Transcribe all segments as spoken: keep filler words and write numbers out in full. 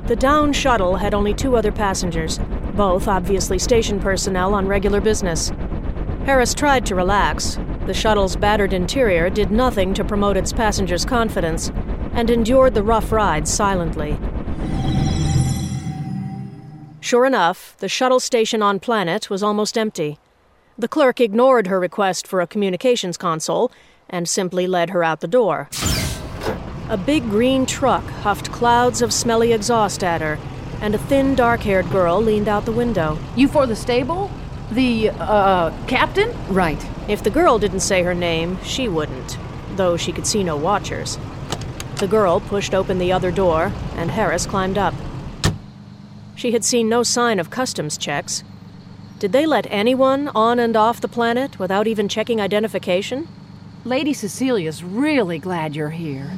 The down shuttle had only two other passengers, both obviously station personnel on regular business. Harris tried to relax. The shuttle's battered interior did nothing to promote its passengers' confidence, and endured the rough ride silently. Sure enough, the shuttle station on Planet was almost empty. The clerk ignored her request for a communications console and simply led her out the door. A big green truck huffed clouds of smelly exhaust at her, and a thin, dark-haired girl leaned out the window. You for the stable? The, uh, captain? Right. If the girl didn't say her name, she wouldn't, though she could see no watchers. The girl pushed open the other door, and Harris climbed up. She had seen no sign of customs checks. Did they let anyone on and off the planet without even checking identification? Lady Cecilia's really glad you're here.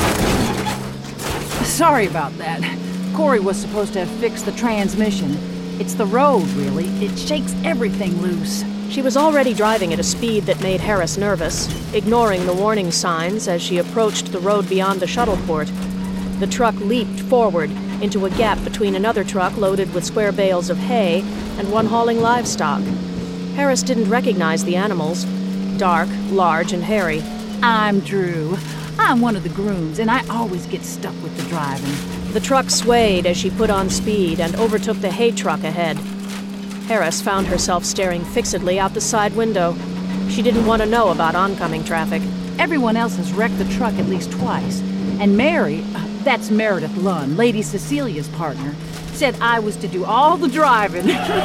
Sorry about that. Corey was supposed to have fixed the transmission. It's the road, really. It shakes everything loose. She was already driving at a speed that made Harris nervous, ignoring the warning signs as she approached the road beyond the shuttle port. The truck leaped forward into a gap between another truck loaded with square bales of hay and one hauling livestock. Harris didn't recognize the animals. Dark, large, and hairy. I'm Drew. I'm one of the grooms, and I always get stuck with the driving. The truck swayed as she put on speed and overtook the hay truck ahead. Harris found herself staring fixedly out the side window. She didn't want to know about oncoming traffic. Everyone else has wrecked the truck at least twice. And Mary, uh, that's Meredith Lunn, Lady Cecilia's partner, said I was to do all the driving.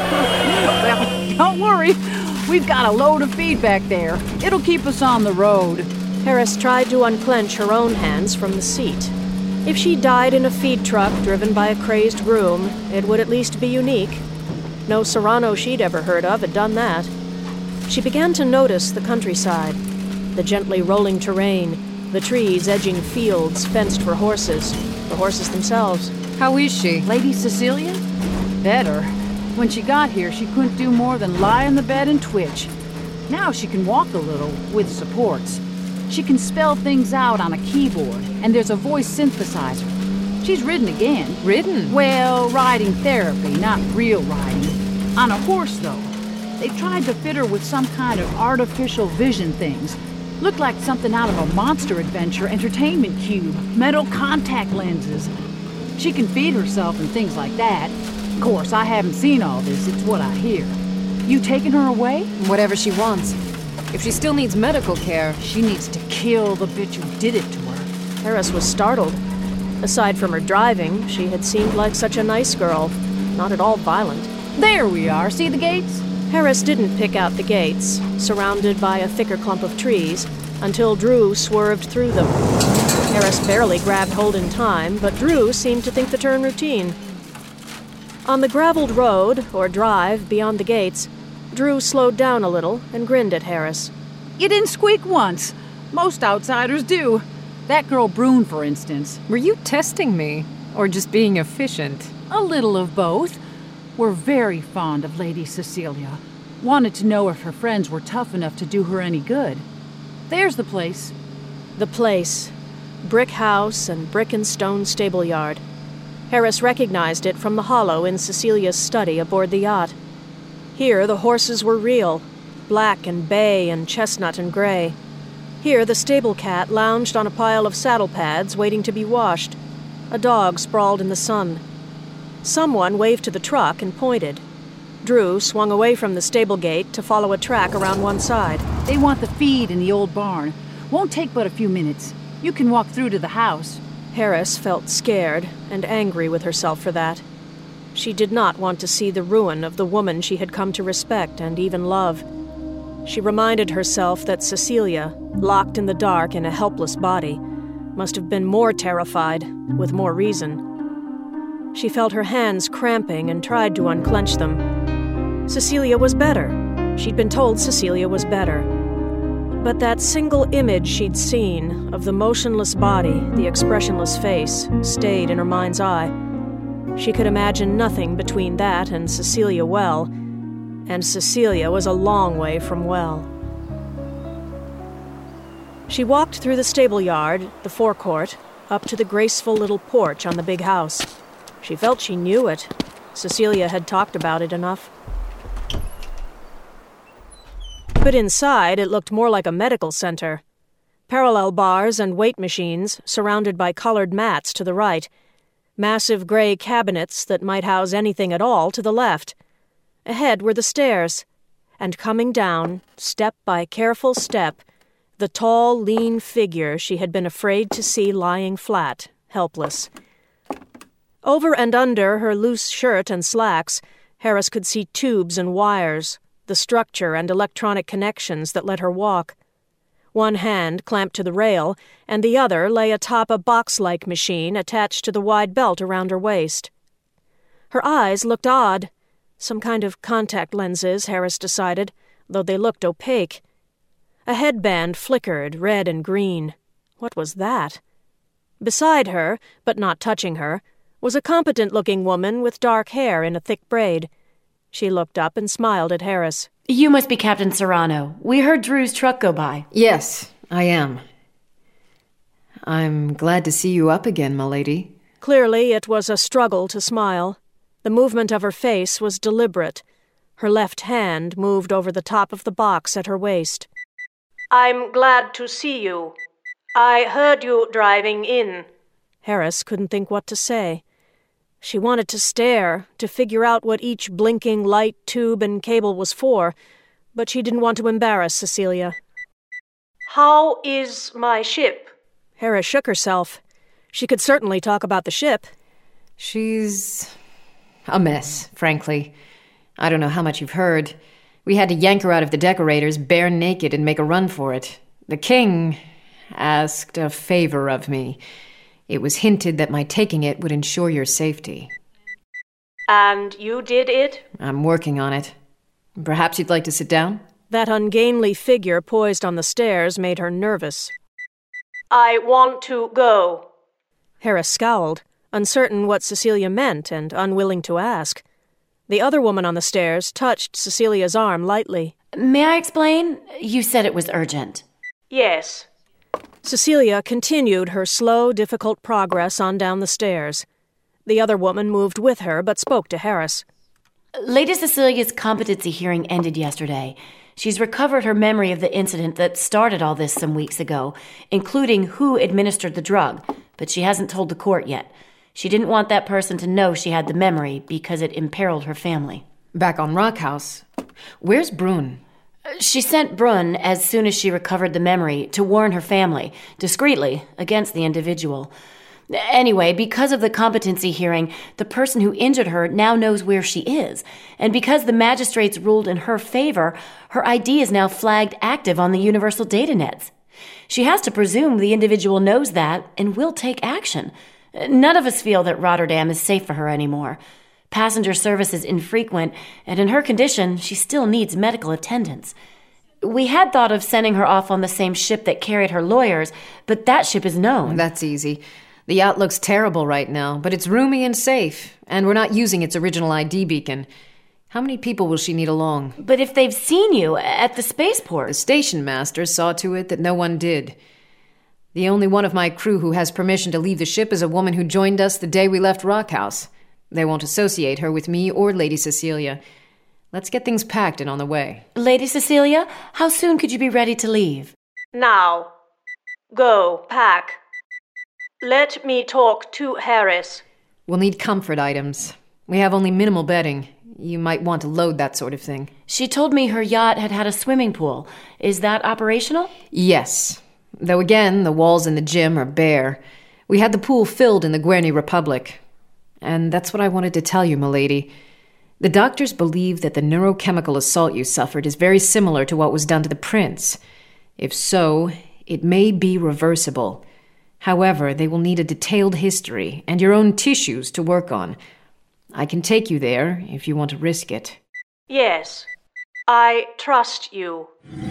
Well, don't worry. We've got a load of feed back there. It'll keep us on the road. Harris tried to unclench her own hands from the seat. If she died in a feed truck driven by a crazed groom, it would at least be unique. No Serrano she'd ever heard of had done that. She began to notice the countryside, the gently rolling terrain, the trees edging fields fenced for horses, the horses themselves. How is she? Lady Cecilia? Better. When she got here, she couldn't do more than lie in the bed and twitch. Now she can walk a little, with supports. She can spell things out on a keyboard, and there's a voice synthesizer. She's ridden again. Ridden? Well, riding therapy, not real riding. On a horse, though. They tried to fit her with some kind of artificial vision things. Looked like something out of a Monster Adventure entertainment cube. Metal contact lenses. She can feed herself and things like that. Of course, I haven't seen all this, it's what I hear. You taking her away? Whatever she wants. If she still needs medical care... She needs to kill the bitch who did it to her. Harris was startled. Aside from her driving, she had seemed like such a nice girl, not at all violent. There we are, see the gates? Harris didn't pick out the gates, surrounded by a thicker clump of trees, until Drew swerved through them. Harris barely grabbed hold in time, but Drew seemed to think the turn routine. On the graveled road, or drive, beyond the gates, Drew slowed down a little and grinned at Harris. You didn't squeak once. Most outsiders do. That girl Brune, for instance. Were you testing me? Or just being efficient? A little of both. We're very fond of Lady Cecilia. Wanted to know if her friends were tough enough to do her any good. There's the place. The place. Brick house and brick and stone stable yard. Harris recognized it from the hollow in Cecilia's study aboard the yacht. Here the horses were real, black and bay and chestnut and gray. Here the stable cat lounged on a pile of saddle pads waiting to be washed. A dog sprawled in the sun. Someone waved to the truck and pointed. Drew swung away from the stable gate to follow a track around one side. They want the feed in the old barn. Won't take but a few minutes. You can walk through to the house. Harris felt scared and angry with herself for that. She did not want to see the ruin of the woman she had come to respect and even love. She reminded herself that Cecilia, locked in the dark in a helpless body, must have been more terrified, with more reason. She felt her hands cramping and tried to unclench them. Cecilia was better. She'd been told Cecilia was better. But that single image she'd seen of the motionless body, the expressionless face, stayed in her mind's eye. She could imagine nothing between that and Cecilia well, and Cecilia was a long way from well. She walked through the stable yard, the forecourt, up to the graceful little porch on the big house. She felt she knew it. Cecilia had talked about it enough. But inside, it looked more like a medical center. Parallel bars and weight machines, surrounded by colored mats to the right. Massive gray cabinets that might house anything at all to the left. Ahead were the stairs. And coming down, step by careful step, the tall, lean figure she had been afraid to see lying flat, helpless. Over and under her loose shirt and slacks, Harris could see tubes and wires, the structure and electronic connections that let her walk. One hand clamped to the rail, and the other lay atop a box-like machine attached to the wide belt around her waist. Her eyes looked odd. Some kind of contact lenses, Harris decided, though they looked opaque. A headband flickered, red and green. What was that? Beside her, but not touching her, was a competent-looking woman with dark hair in a thick braid. She looked up and smiled at Harris. You must be Captain Serrano. We heard Drew's truck go by. Yes, I am. I'm glad to see you up again, milady. Clearly, it was a struggle to smile. The movement of her face was deliberate. Her left hand moved over the top of the box at her waist. I'm glad to see you. I heard you driving in. Harris couldn't think what to say. She wanted to stare, to figure out what each blinking light, tube, and cable was for, but she didn't want to embarrass Cecilia. How is my ship? Harris shook herself. She could certainly talk about the ship. She's a mess, frankly. I don't know how much you've heard. We had to yank her out of the decorators bare naked and make a run for it. The king asked a favor of me. It was hinted that my taking it would ensure your safety. And you did it? I'm working on it. Perhaps you'd like to sit down? That ungainly figure poised on the stairs made her nervous. I want to go. Harris scowled, uncertain what Cecilia meant and unwilling to ask. The other woman on the stairs touched Cecilia's arm lightly. May I explain? You said it was urgent. Yes. Cecilia continued her slow, difficult progress on down the stairs. The other woman moved with her, but spoke to Harris. Lady Cecilia's competency hearing ended yesterday. She's recovered her memory of the incident that started all this some weeks ago, including who administered the drug, but she hasn't told the court yet. She didn't want that person to know she had the memory because it imperiled her family. Back on Rock House. Where's Brun? She sent Brun, as soon as she recovered the memory, to warn her family, discreetly, against the individual. Anyway, because of the competency hearing, the person who injured her now knows where she is. And because the magistrates ruled in her favor, her I D is now flagged active on the universal data nets. She has to presume the individual knows that and will take action. None of us feel that Rotterdam is safe for her anymore. Passenger service is infrequent, and in her condition, she still needs medical attendance. We had thought of sending her off on the same ship that carried her lawyers, but that ship is known. That's easy. The yacht looks terrible right now, but it's roomy and safe, and we're not using its original I D beacon. How many people will she need along? But if they've seen you at the spaceport... The station master saw to it that no one did. The only one of my crew who has permission to leave the ship is a woman who joined us the day we left Rock House. They won't associate her with me or Lady Cecilia. Let's get things packed and on the way. Lady Cecilia, how soon could you be ready to leave? Now. Go, pack. Let me talk to Harris. We'll need comfort items. We have only minimal bedding. You might want to load that sort of thing. She told me her yacht had had a swimming pool. Is that operational? Yes. Though again, the walls in the gym are bare. We had the pool filled in the Guerny Republic. And that's what I wanted to tell you, milady. The doctors believe that the neurochemical assault you suffered is very similar to what was done to the prince. If so, it may be reversible. However, they will need a detailed history and your own tissues to work on. I can take you there if you want to risk it. Yes, I trust you.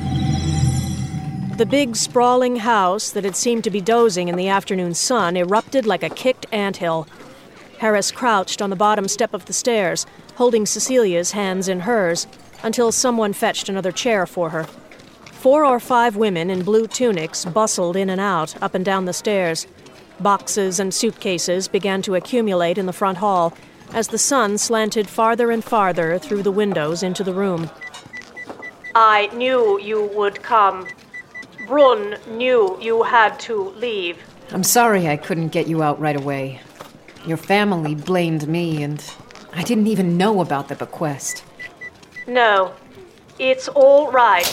The big, sprawling house that had seemed to be dozing in the afternoon sun erupted like a kicked anthill. Harris crouched on the bottom step of the stairs, holding Cecilia's hands in hers, until someone fetched another chair for her. Four or five women in blue tunics bustled in and out, up and down the stairs. Boxes and suitcases began to accumulate in the front hall as the sun slanted farther and farther through the windows into the room. I knew you would come. Brunn knew you had to leave. I'm sorry I couldn't get you out right away. Your family blamed me, and I didn't even know about the bequest. No, it's all right.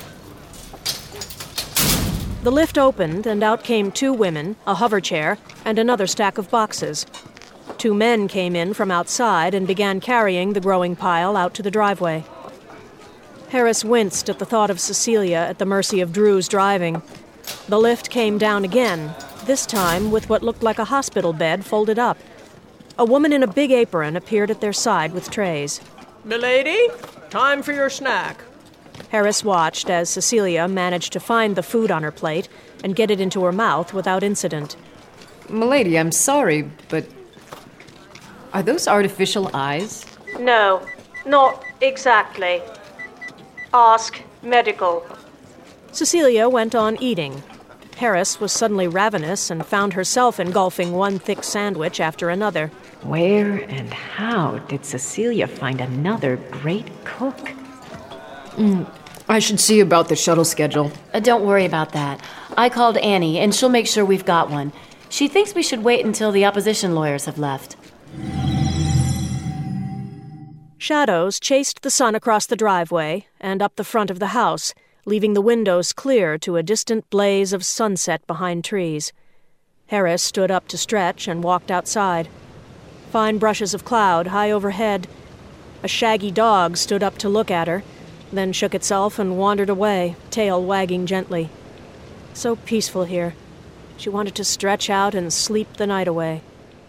The lift opened, and out came two women, a hover chair, and another stack of boxes. Two men came in from outside and began carrying the growing pile out to the driveway. Harris winced at the thought of Cecilia at the mercy of Drew's driving. The lift came down again, this time with what looked like a hospital bed folded up. A woman in a big apron appeared at their side with trays. Milady, time for your snack. Harris watched as Cecilia managed to find the food on her plate and get it into her mouth without incident. Milady, I'm sorry, but are those artificial eyes? No, not exactly. Ask medical. Cecilia went on eating. Harris was suddenly ravenous and found herself engulfing one thick sandwich after another. Where and how did Cecilia find another great cook? Mm, I should see about the shuttle schedule. Uh, don't worry about that. I called Annie, and she'll make sure we've got one. She thinks we should wait until the opposition lawyers have left. Shadows chased the sun across the driveway and up the front of the house, leaving the windows clear to a distant blaze of sunset behind trees. Harris stood up to stretch and walked outside. Fine brushes of cloud high overhead. A shaggy dog stood up to look at her, then shook itself and wandered away, tail wagging gently. So peaceful here. She wanted to stretch out and sleep the night away.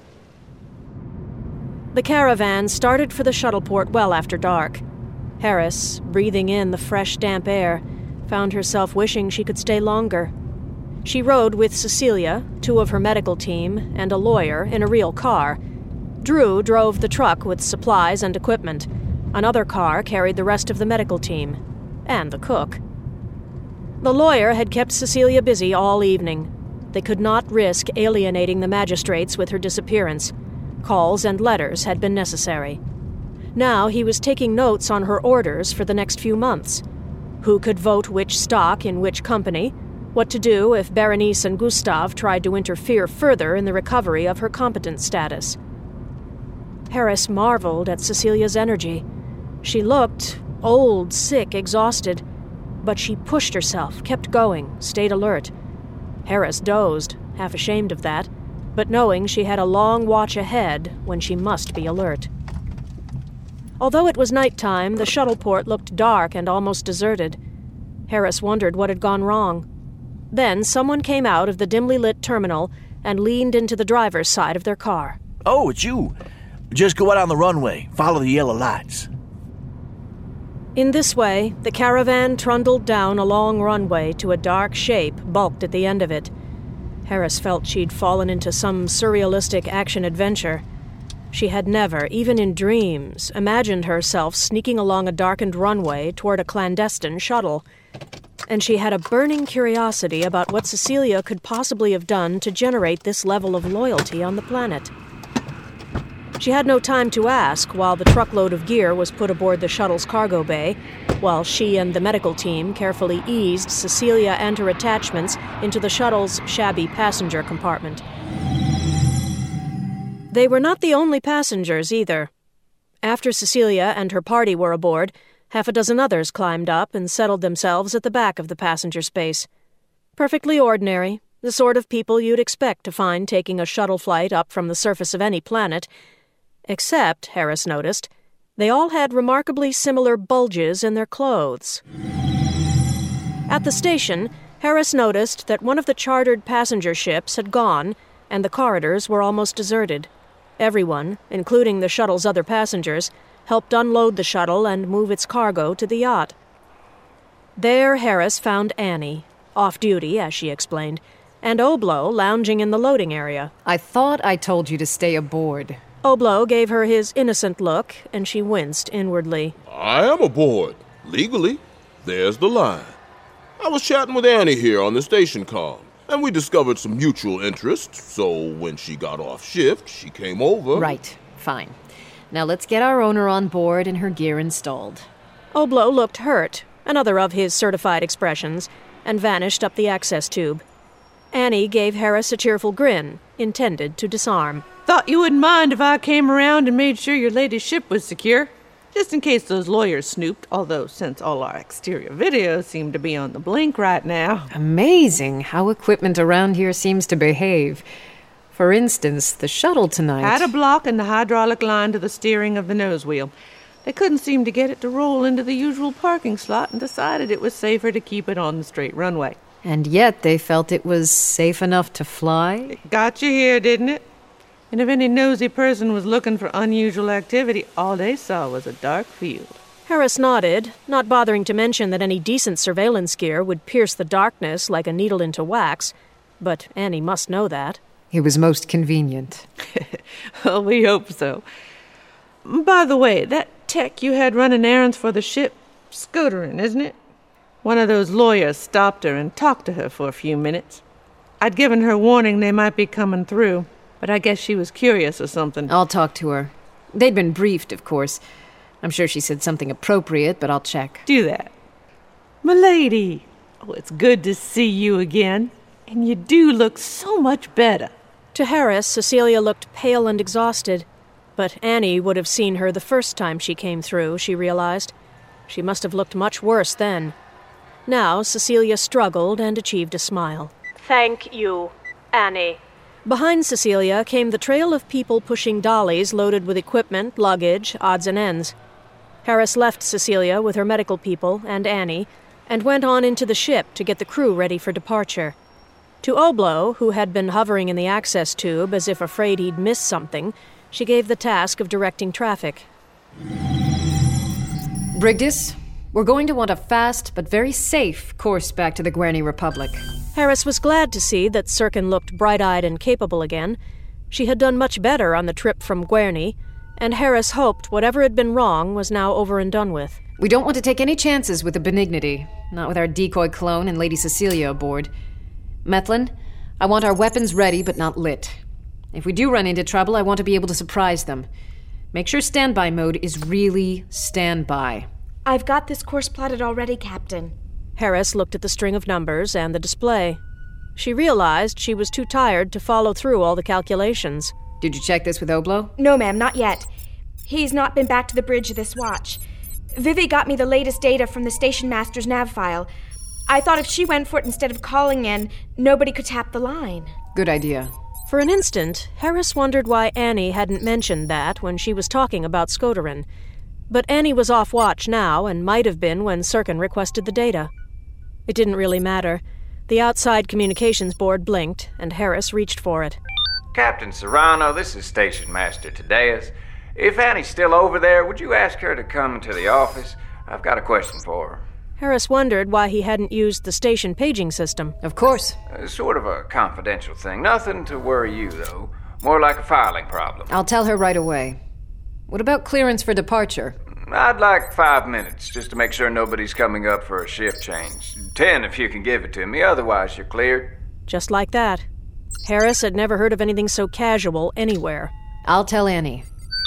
The caravan started for the shuttleport well after dark. Harris, breathing in the fresh, damp air, found herself wishing she could stay longer. She rode with Cecilia, two of her medical team, and a lawyer in a real car. Drew drove the truck with supplies and equipment. Another car carried the rest of the medical team, and the cook. The lawyer had kept Cecilia busy all evening. They could not risk alienating the magistrates with her disappearance. Calls and letters had been necessary. Now he was taking notes on her orders for the next few months. Who could vote which stock in which company? What to do if Berenice and Gustav tried to interfere further in the recovery of her competent status? Harris marveled at Cecilia's energy. She looked old, sick, exhausted, but she pushed herself, kept going, stayed alert. Harris dozed, half ashamed of that, but knowing she had a long watch ahead when she must be alert. Although it was nighttime, the shuttleport looked dark and almost deserted. Harris wondered what had gone wrong. Then someone came out of the dimly lit terminal and leaned into the driver's side of their car. Oh, it's you. Just go out on the runway. Follow the yellow lights. In this way, the caravan trundled down a long runway to a dark shape bulked at the end of it. Harris felt she'd fallen into some surrealistic action-adventure. She had never, even in dreams, imagined herself sneaking along a darkened runway toward a clandestine shuttle. And she had a burning curiosity about what Cecilia could possibly have done to generate this level of loyalty on the planet. She had no time to ask while the truckload of gear was put aboard the shuttle's cargo bay, while she and the medical team carefully eased Cecilia and her attachments into the shuttle's shabby passenger compartment. They were not the only passengers, either. After Cecilia and her party were aboard, half a dozen others climbed up and settled themselves at the back of the passenger space. Perfectly ordinary, the sort of people you'd expect to find taking a shuttle flight up from the surface of any planet. Except, Harris noticed, they all had remarkably similar bulges in their clothes. At the station, Harris noticed that one of the chartered passenger ships had gone, and the corridors were almost deserted. Everyone, including the shuttle's other passengers, helped unload the shuttle and move its cargo to the yacht. There Harris found Annie, off-duty, as she explained, and Oblo lounging in the loading area. I thought I told you to stay aboard. Oblo gave her his innocent look, and she winced inwardly. I am aboard. Legally. There's the line. I was chatting with Annie here on the station comm, And we discovered some mutual interest, so when she got off shift, she came over. Right, fine. Now let's get our owner on board and her gear installed. Oblo looked hurt, another of his certified expressions, and vanished up the access tube. Annie gave Harris a cheerful grin, intended to disarm. Thought you wouldn't mind if I came around and made sure your latest ship was secure. Just in case those lawyers snooped, although since all our exterior videos seem to be on the blink right now. Amazing how equipment around here seems to behave. For instance, the shuttle tonight. Had a block in the hydraulic line to the steering of the nose wheel. They couldn't seem to get it to roll into the usual parking slot and decided it was safer to keep it on the straight runway. And yet they felt it was safe enough to fly? It got you here, didn't it? And if any nosy person was looking for unusual activity, all they saw was a dark field. Harris nodded, not bothering to mention that any decent surveillance gear would pierce the darkness like a needle into wax. But Annie must know that. It was most convenient. Well, we hope so. By the way, that tech you had running errands for the ship, Scoterin, isn't it? One of those lawyers stopped her and talked to her for a few minutes. I'd given her warning they might be coming through, but I guess she was curious or something. I'll talk to her. They'd been briefed, of course. I'm sure she said something appropriate, but I'll check. Do that. M'lady, oh, it's good to see you again. And you do look so much better. To Harris, Cecilia looked pale and exhausted. But Annie would have seen her the first time she came through, she realized. She must have looked much worse then. Now, Cecilia struggled and achieved a smile. Thank you, Annie. Behind Cecilia came the trail of people pushing dollies loaded with equipment, luggage, odds and ends. Harris left Cecilia with her medical people and Annie, and went on into the ship to get the crew ready for departure. To Oblo, who had been hovering in the access tube as if afraid he'd missed something, she gave the task of directing traffic. Brigdis, we're going to want a fast but very safe course back to the Guerny Republic. Harris was glad to see that Sirkin looked bright-eyed and capable again. She had done much better on the trip from Guerny, and Harris hoped whatever had been wrong was now over and done with. We don't want to take any chances with the Benignity, not with our decoy clone and Lady Cecilia aboard. Methlin, I want our weapons ready but not lit. If we do run into trouble, I want to be able to surprise them. Make sure standby mode is really standby. I've got this course plotted already, Captain. Harris looked at the string of numbers and the display. She realized she was too tired to follow through all the calculations. Did you check this with Oblo? No, ma'am, not yet. He's not been back to the bridge this watch. Vivi got me the latest data from the station master's nav file. I thought if she went for it instead of calling in, nobody could tap the line. Good idea. For an instant, Harris wondered why Annie hadn't mentioned that when she was talking about Scoterin. But Annie was off watch now, and might have been when Sirkin requested the data. It didn't really matter. The outside communications board blinked, and Harris reached for it. Captain Serrano, this is Station Master Tadeus. If Annie's still over there, would you ask her to come to the office? I've got a question for her. Harris wondered why he hadn't used the station paging system. Of course. Uh, sort of a confidential thing. Nothing to worry you, though. More like a filing problem. I'll tell her right away. What about clearance for departure? I'd like five minutes, just to make sure nobody's coming up for a shift change. Ten if you can give it to me, otherwise you're cleared. Just like that. Harris had never heard of anything so casual anywhere. I'll tell Annie.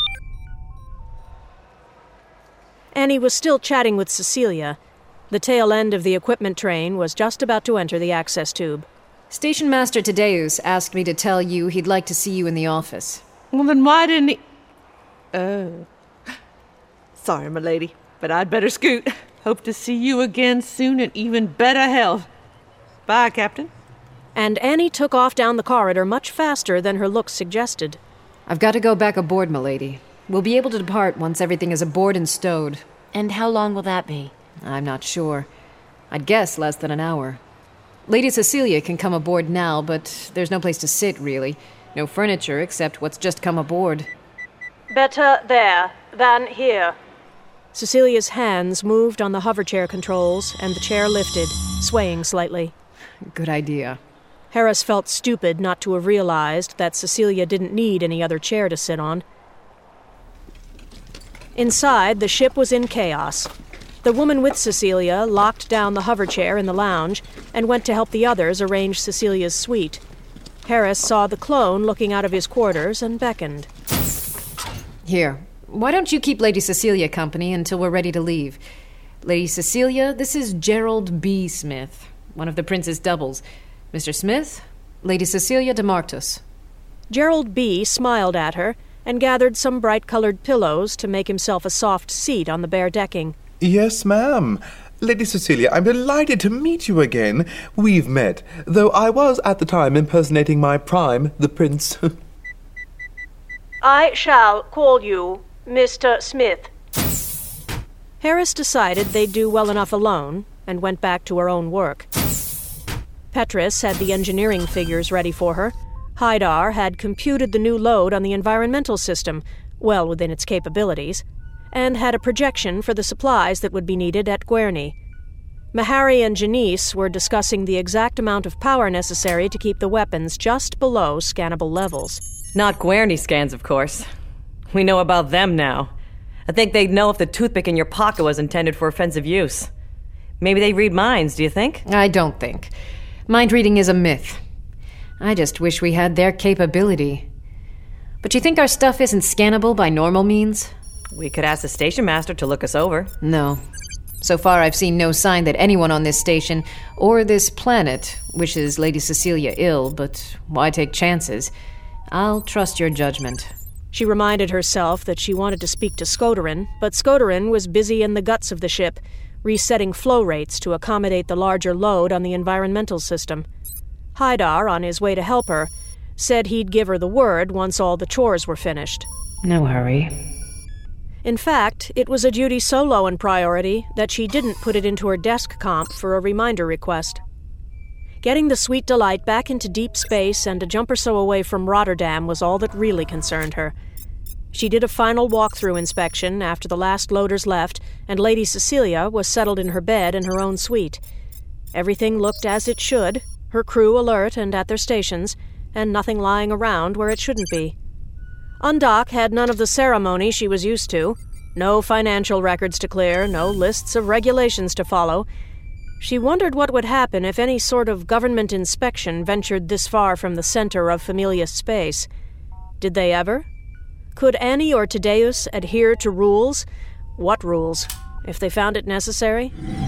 Annie was still chatting with Cecilia. The tail end of the equipment train was just about to enter the access tube. Station Master Tadeus asked me to tell you he'd like to see you in the office. Well, then why didn't he... Oh... Sorry, m'lady, but I'd better scoot. Hope to see you again soon in even better health. Bye, Captain. And Annie took off down the corridor much faster than her looks suggested. I've got to go back aboard, m'lady. We'll be able to depart once everything is aboard and stowed. And how long will that be? I'm not sure. I'd guess less than an hour. Lady Cecilia can come aboard now, but there's no place to sit, really. No furniture except what's just come aboard. Better there than here. Cecilia's hands moved on the hoverchair controls, and the chair lifted, swaying slightly. Good idea. Harris felt stupid not to have realized that Cecilia didn't need any other chair to sit on. Inside, the ship was in chaos. The woman with Cecilia locked down the hover chair in the lounge and went to help the others arrange Cecilia's suite. Harris saw the clone looking out of his quarters and beckoned. Here, why don't you keep Lady Cecilia company until we're ready to leave? Lady Cecilia, this is Gerald B. Smith, one of the Prince's doubles. Mister Smith, Lady Cecilia de Martus. Gerald B. smiled at her and gathered some bright-colored pillows to make himself a soft seat on the bare decking. Yes, ma'am. Lady Cecilia, I'm delighted to meet you again. We've met, though I was at the time impersonating my prime, the Prince. I shall call you Mister Smith. Harris decided they'd do well enough alone and went back to her own work. Petrus had the engineering figures ready for her. Haidar had computed the new load on the environmental system, well within its capabilities, and had a projection for the supplies that would be needed at Guerny. Mahari and Janice were discussing the exact amount of power necessary to keep the weapons just below scannable levels. Not Guerny scans, of course. We know about them now. I think they'd know if the toothpick in your pocket was intended for offensive use. Maybe they read minds, do you think? I don't think. Mind reading is a myth. I just wish we had their capability. But you think our stuff isn't scannable by normal means? We could ask the station master to look us over. No. So far, I've seen no sign that anyone on this station, or this planet, wishes Lady Cecilia ill, but why take chances? I'll trust your judgment. She reminded herself that she wanted to speak to Skodorin, but Skodorin was busy in the guts of the ship, resetting flow rates to accommodate the larger load on the environmental system. Haidar, on his way to help her, said he'd give her the word once all the chores were finished. No hurry. In fact, it was a duty so low in priority that she didn't put it into her desk comp for a reminder request. Getting the Sweet Delight back into deep space and a jump or so away from Rotterdam was all that really concerned her. She did a final walkthrough inspection after the last loaders left, and Lady Cecilia was settled in her bed in her own suite. Everything looked as it should, her crew alert and at their stations, and nothing lying around where it shouldn't be. Undok had none of the ceremony she was used to. No financial records to clear, no lists of regulations to follow. She wondered what would happen if any sort of government inspection ventured this far from the center of Familius space. Did they ever? Could Annie or Tadeus adhere to rules? What rules, if they found it necessary?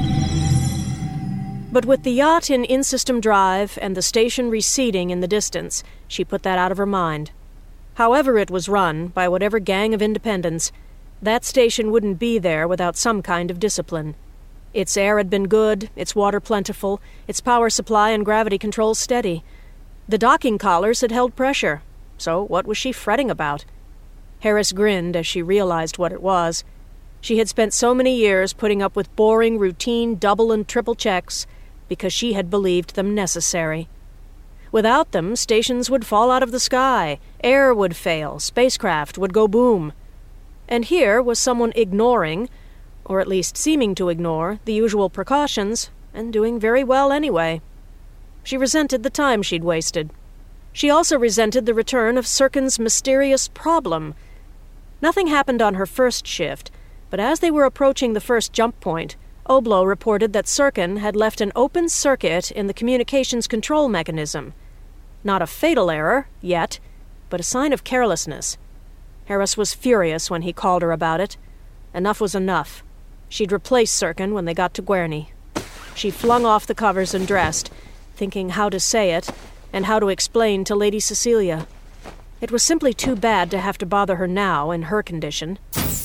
But with the yacht in in-system drive and the station receding in the distance, she put that out of her mind. However it was run, by whatever gang of independents, that station wouldn't be there without some kind of discipline. Its air had been good, its water plentiful, its power supply and gravity control steady. The docking collars had held pressure, so what was she fretting about? Harris grinned as she realized what it was. She had spent so many years putting up with boring, routine double and triple checks because she had believed them necessary. Without them, stations would fall out of the sky, air would fail, spacecraft would go boom. And here was someone ignoring, or at least seeming to ignore, the usual precautions, and doing very well anyway. She resented the time she'd wasted. She also resented the return of Sirkin's mysterious problem. Nothing happened on her first shift, but as they were approaching the first jump point, Oblo reported that Sirkin had left an open circuit in the communications control mechanism. Not a fatal error, yet, but a sign of carelessness. Harris was furious when he called her about it. Enough was enough. She'd replace Sirkin when they got to Guerny. She flung off the covers and dressed, thinking how to say it, and how to explain to Lady Cecilia. It was simply too bad to have to bother her now in her condition.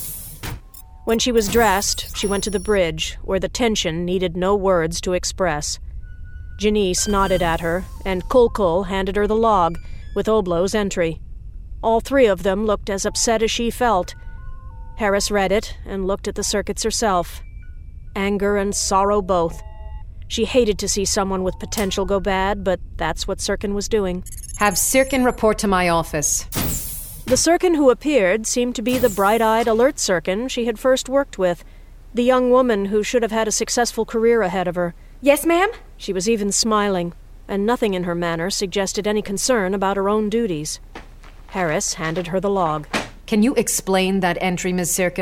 When she was dressed, she went to the bridge, where the tension needed no words to express. Janice nodded at her, and Kulkul handed her the log, with Oblo's entry. All three of them looked as upset as she felt. Harris read it, and looked at the circuits herself. Anger and sorrow both. She hated to see someone with potential go bad, but that's what Sirkin was doing. Have Sirkin report to my office. The Sirkin who appeared seemed to be the bright-eyed, alert Sirkin she had first worked with, the young woman who should have had a successful career ahead of her. Yes, ma'am? She was even smiling, and nothing in her manner suggested any concern about her own duties. Harris handed her the log. Can you explain that entry, Miss Sirkin?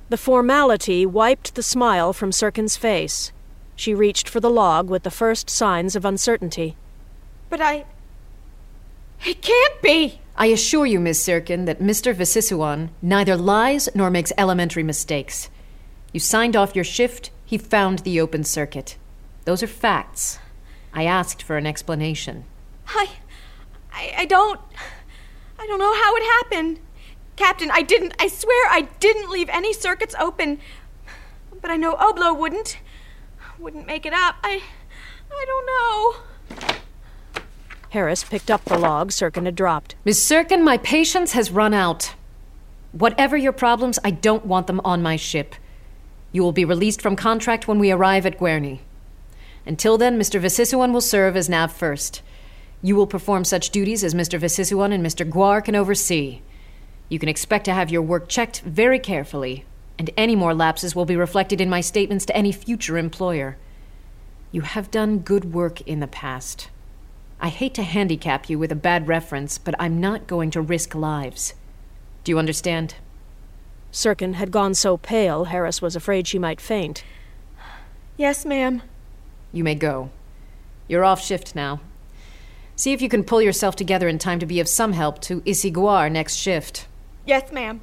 The formality wiped the smile from Sirkin's face. She reached for the log with the first signs of uncertainty. But I... It can't be! I assure you, Miss Sirkin, that Mister Visisuan neither lies nor makes elementary mistakes. You signed off your shift, he found the open circuit. Those are facts. I asked for an explanation. I... I, I don't... I don't know how it happened. Captain, I didn't... I swear I didn't leave any circuits open. But I know Oblo wouldn't... Wouldn't make it up. I... I don't know. Harris picked up the log Sirkin had dropped. Miss Sirkin, my patience has run out. Whatever your problems, I don't want them on my ship. You will be released from contract when we arrive at Guerny. Until then, Mister Visisuan will serve as Nav First. You will perform such duties as Mister Visisuan and Mister Guar can oversee. You can expect to have your work checked very carefully, and any more lapses will be reflected in my statements to any future employer. You have done good work in the past. I hate to handicap you with a bad reference, but I'm not going to risk lives. Do you understand? Sirkin had gone so pale, Harris was afraid she might faint. Yes, ma'am. You may go. You're off shift now. See if you can pull yourself together in time to be of some help to Isiguar next shift. Yes, ma'am.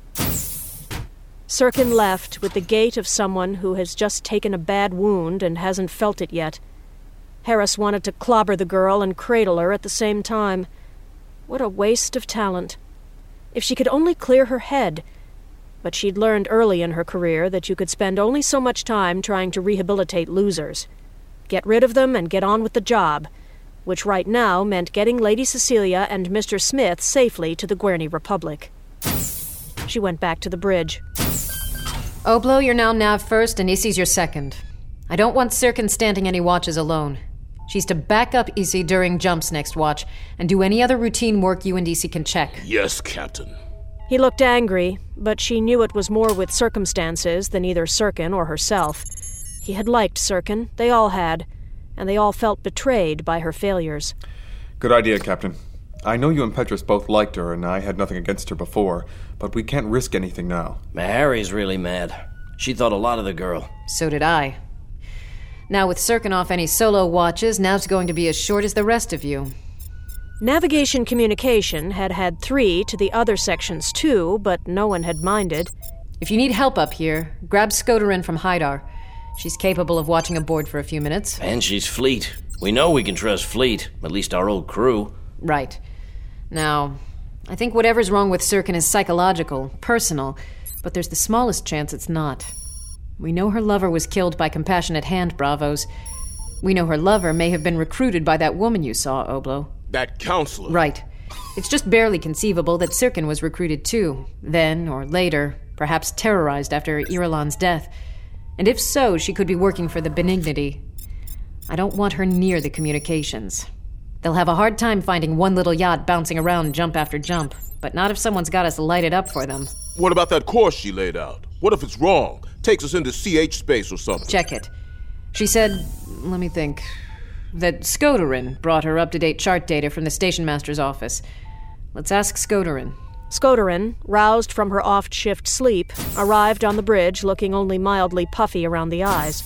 Sirkin left with the gait of someone who has just taken a bad wound and hasn't felt it yet. Harris wanted to clobber the girl and cradle her at the same time. What a waste of talent. If she could only clear her head. But she'd learned early in her career that you could spend only so much time trying to rehabilitate losers. Get rid of them and get on with the job, which right now meant getting Lady Cecilia and Mister Smith safely to the Guerny Republic. She went back to the bridge. Oblo, you're now Nav First and Issi's your second. I don't want Sirkin standing any watches alone. She's to back up Issi during jumps next watch, and do any other routine work you and Issi can check. Yes, Captain. He looked angry, but she knew it was more with circumstances than either Sirkin or herself. He had liked Sirkin, they all had, and they all felt betrayed by her failures. Good idea, Captain. I know you and Petrus both liked her, and I had nothing against her before, but we can't risk anything now. Harry's really mad. She thought a lot of the girl. So did I. Now with Sirkin off any solo watches, Nav's going to be as short as the rest of you. Navigation communication had had three to the other sections too, but no one had minded. If you need help up here, grab Skodarin from Haidar. She's capable of watching aboard for a few minutes. And she's Fleet. We know we can trust Fleet, at least our old crew. Right. Now, I think whatever's wrong with Sirkin is psychological, personal, but there's the smallest chance it's not. We know her lover was killed by Compassionate Hand Bravos. We know her lover may have been recruited by that woman you saw, Oblo. That counselor? Right. It's just barely conceivable that Sirkin was recruited too. Then, or later, perhaps terrorized after Irulan's death. And if so, she could be working for the Benignity. I don't want her near the communications. They'll have a hard time finding one little yacht bouncing around jump after jump, but not if someone's got us lighted up for them. What about that course she laid out? What if it's wrong? Takes us into C H space or something. Check it. She said, let me think, that Skodarin brought her up-to-date chart data from the station master's office. Let's ask Skodarin. Skodarin, roused from her oft-shift sleep, arrived on the bridge looking only mildly puffy around the eyes.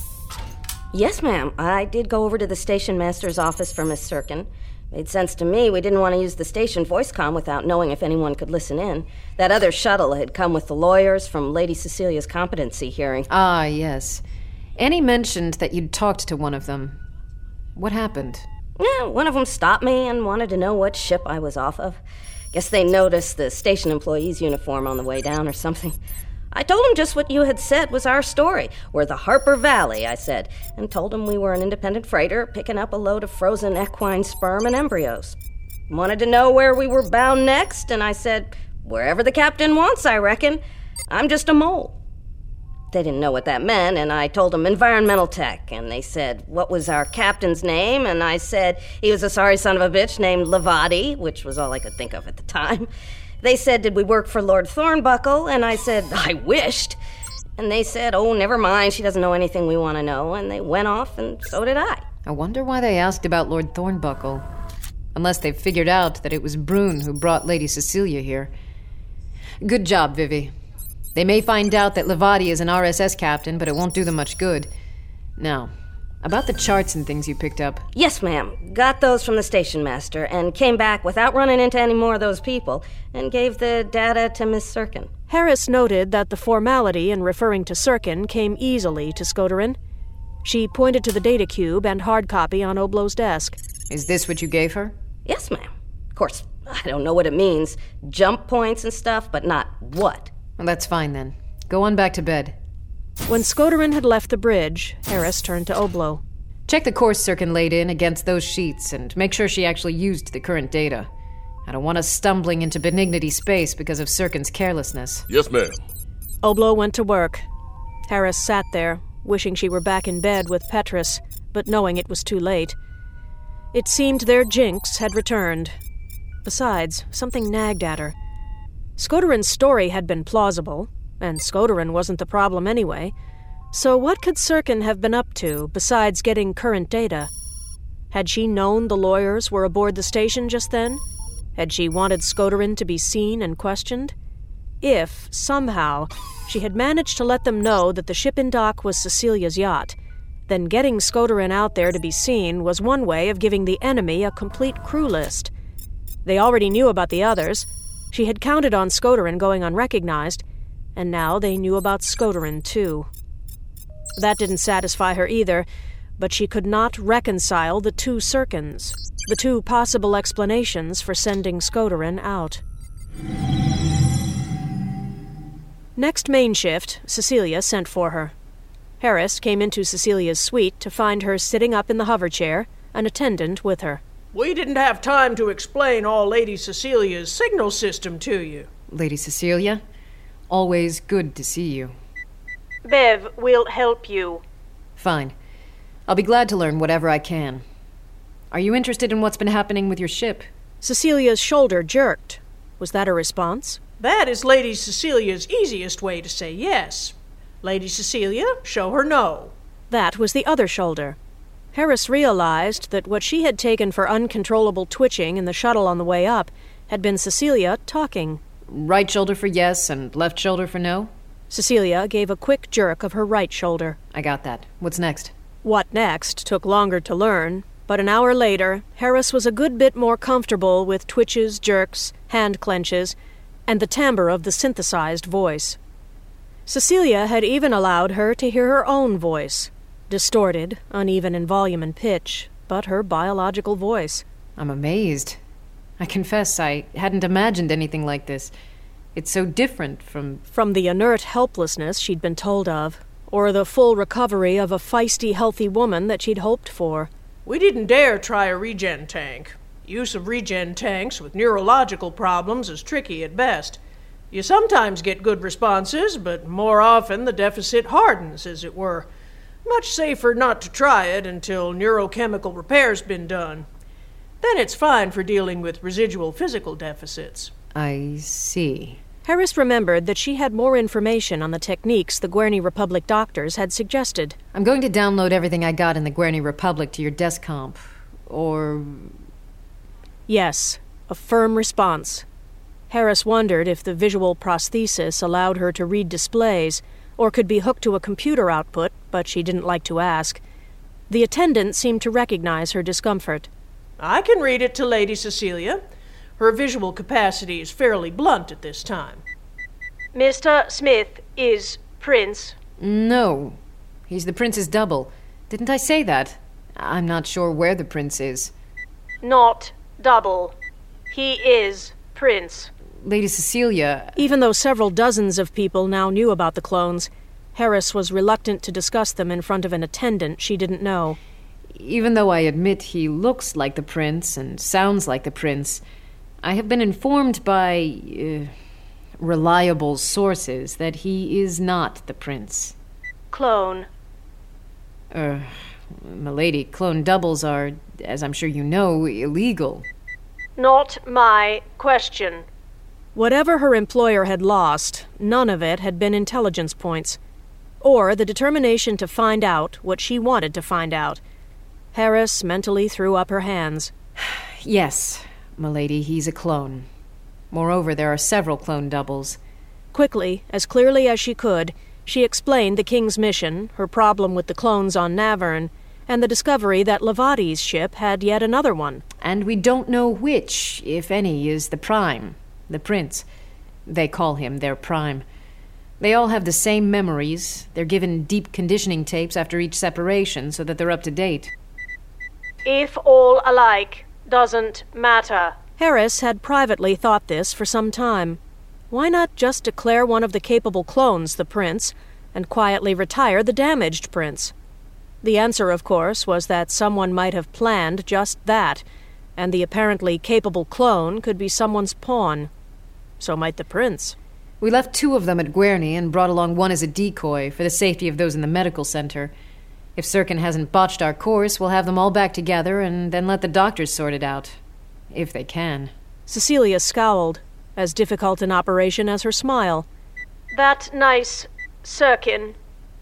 Yes, ma'am. I did go over to the station master's office for Miss Sirkin. Made sense to me. We didn't want to use the station voice comm without knowing if anyone could listen in. That other shuttle had come with the lawyers from Lady Cecilia's competency hearing. Ah, yes. Annie mentioned that you'd talked to one of them. What happened? Yeah, one of them stopped me and wanted to know what ship I was off of. Guess they noticed the station employee's uniform on the way down or something. I told him just what you had said was our story. We're the Harper Valley, I said, and told him we were an independent freighter picking up a load of frozen equine sperm and embryos. Wanted to know where we were bound next, and I said, wherever the captain wants, I reckon. I'm just a mole. They didn't know what that meant, and I told them environmental tech, and they said, what was our captain's name? And I said, he was a sorry son of a bitch named Levati, which was all I could think of at the time. They said, did we work for Lord Thornbuckle? And I said, I wished. And they said, oh, never mind, she doesn't know anything we want to know. And they went off, and so did I. I wonder why they asked about Lord Thornbuckle. Unless they've figured out that it was Brune who brought Lady Cecilia here. Good job, Vivi. They may find out that Levati is an R S S captain, but it won't do them much good. Now, about the charts and things you picked up. Yes, ma'am. Got those from the station master and came back without running into any more of those people and gave the data to Miss Sirkin. Harris noted that the formality in referring to Sirkin came easily to Skodorin. She pointed to the data cube and hard copy on Oblow's desk. Is this what you gave her? Yes, ma'am. Of course, I don't know what it means. Jump points and stuff, but not what. Well, that's fine then. Go on back to bed. When Skodorin had left the bridge, Harris turned to Oblow. Check the course Sirkin laid in against those sheets and make sure she actually used the current data. I don't want us stumbling into Benignity space because of Sirkin's carelessness. Yes, ma'am. Oblow went to work. Harris sat there, wishing she were back in bed with Petrus, but knowing it was too late. It seemed their jinx had returned. Besides, something nagged at her. Skodorin's story had been plausible, and Skodorin wasn't the problem anyway. So what could Sirkin have been up to besides getting current data? Had she known the lawyers were aboard the station just then? Had she wanted Skodorin to be seen and questioned? If, somehow, she had managed to let them know that the ship in dock was Cecilia's yacht, then getting Skodorin out there to be seen was one way of giving the enemy a complete crew list. They already knew about the others. She had counted on Skodorin going unrecognized, and now they knew about Skodorin, too. That didn't satisfy her either, but she could not reconcile the two Sirkins, the two possible explanations for sending Skodorin out. Next main shift, Cecilia sent for her. Harris came into Cecilia's suite to find her sitting up in the hover chair, an attendant with her. We didn't have time to explain all Lady Cecilia's signal system to you. Lady Cecilia, always good to see you. Bev will help you. Fine. I'll be glad to learn whatever I can. Are you interested in what's been happening with your ship? Cecilia's shoulder jerked. Was that a response? That is Lady Cecilia's easiest way to say yes. Lady Cecilia, show her no. That was the other shoulder. Harris realized that what she had taken for uncontrollable twitching in the shuttle on the way up had been Cecilia talking. Right shoulder for yes and left shoulder for no? Cecilia gave a quick jerk of her right shoulder. I got that. What's next? What next took longer to learn, but an hour later, Harris was a good bit more comfortable with twitches, jerks, hand clenches, and the timbre of the synthesized voice. Cecilia had even allowed her to hear her own voice. Distorted, uneven in volume and pitch, but her biological voice. I'm amazed. I confess I hadn't imagined anything like this. It's so different from... From the inert helplessness she'd been told of, or the full recovery of a feisty, healthy woman that she'd hoped for. We didn't dare try a regen tank. Use of regen tanks with neurological problems is tricky at best. You sometimes get good responses, but more often the deficit hardens, as it were. Much safer not to try it until neurochemical repair's been done. Then it's fine for dealing with residual physical deficits. I see. Harris remembered that she had more information on the techniques the Guerny Republic doctors had suggested. I'm going to download everything I got in the Guerny Republic to your desk comp. Or... Yes, a firm response. Harris wondered if the visual prosthesis allowed her to read displays, or could be hooked to a computer output, but she didn't like to ask. The attendant seemed to recognize her discomfort. I can read it to Lady Cecilia. Her visual capacity is fairly blunt at this time. Mister Smith is Prince. No. He's the Prince's double. Didn't I say that? I'm not sure where the Prince is. Not double. He is Prince. Lady Cecilia... Even though several dozens of people now knew about the clones, Harris was reluctant to discuss them in front of an attendant she didn't know. Even though I admit he looks like the Prince and sounds like the Prince, I have been informed by uh, reliable sources that he is not the Prince. Clone. Er, milady, clone doubles are, as I'm sure you know, illegal. Not my question. Whatever her employer had lost, none of it had been intelligence points, or the determination to find out what she wanted to find out. Harris mentally threw up her hands. Yes, milady, he's a clone. Moreover, there are several clone doubles. Quickly, as clearly as she could, she explained the King's mission, her problem with the clones on Navern, and the discovery that Levadi's ship had yet another one. And we don't know which, if any, is the Prime, the Prince. They call him their Prime. They all have the same memories. They're given deep conditioning tapes after each separation so that they're up to date. If all alike doesn't matter. Harris had privately thought this for some time. Why not just declare one of the capable clones the Prince, and quietly retire the damaged Prince? The answer, of course, was that someone might have planned just that, and the apparently capable clone could be someone's pawn. So might the Prince. We left two of them at Guerny and brought along one as a decoy for the safety of those in the medical center. If Sirkin hasn't botched our course, we'll have them all back together and then let the doctors sort it out. If they can. Cecilia scowled, as difficult an operation as her smile. That nice Sirkin.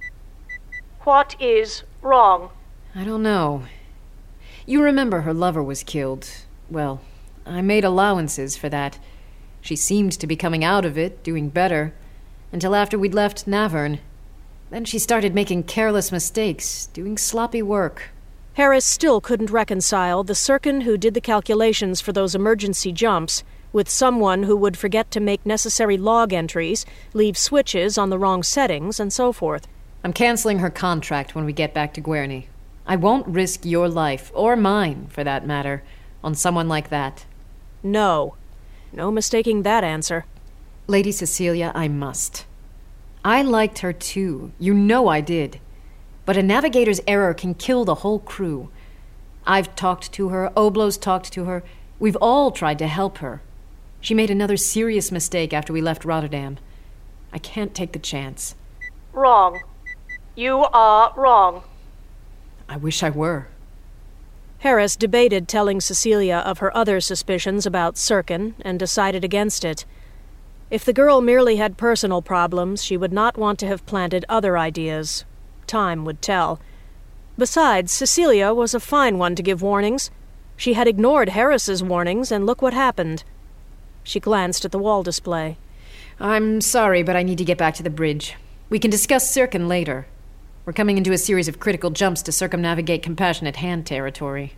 What is wrong? I don't know. You remember her lover was killed. Well, I made allowances for that. She seemed to be coming out of it, doing better, until after we'd left Navern. Then she started making careless mistakes, doing sloppy work. Harris still couldn't reconcile the Sirkin who did the calculations for those emergency jumps with someone who would forget to make necessary log entries, leave switches on the wrong settings, and so forth. I'm canceling her contract when we get back to Guerny. I won't risk your life, or mine, for that matter, on someone like that. No. No mistaking that answer. Lady Cecilia, I must. I liked her too. You know I did. But a navigator's error can kill the whole crew. I've talked to her, Oblo's talked to her. We've all tried to help her. She made another serious mistake after we left Rotterdam. I can't take the chance. Wrong. You are wrong. I wish I were. Harris debated telling Cecilia of her other suspicions about Sirkin and decided against it. If the girl merely had personal problems, she would not want to have planted other ideas. Time would tell. Besides, Cecilia was a fine one to give warnings. She had ignored Harris's warnings, and look what happened. She glanced at the wall display. I'm sorry, but I need to get back to the bridge. We can discuss Sirkin later. We're coming into a series of critical jumps to circumnavigate Compassionate Hand territory.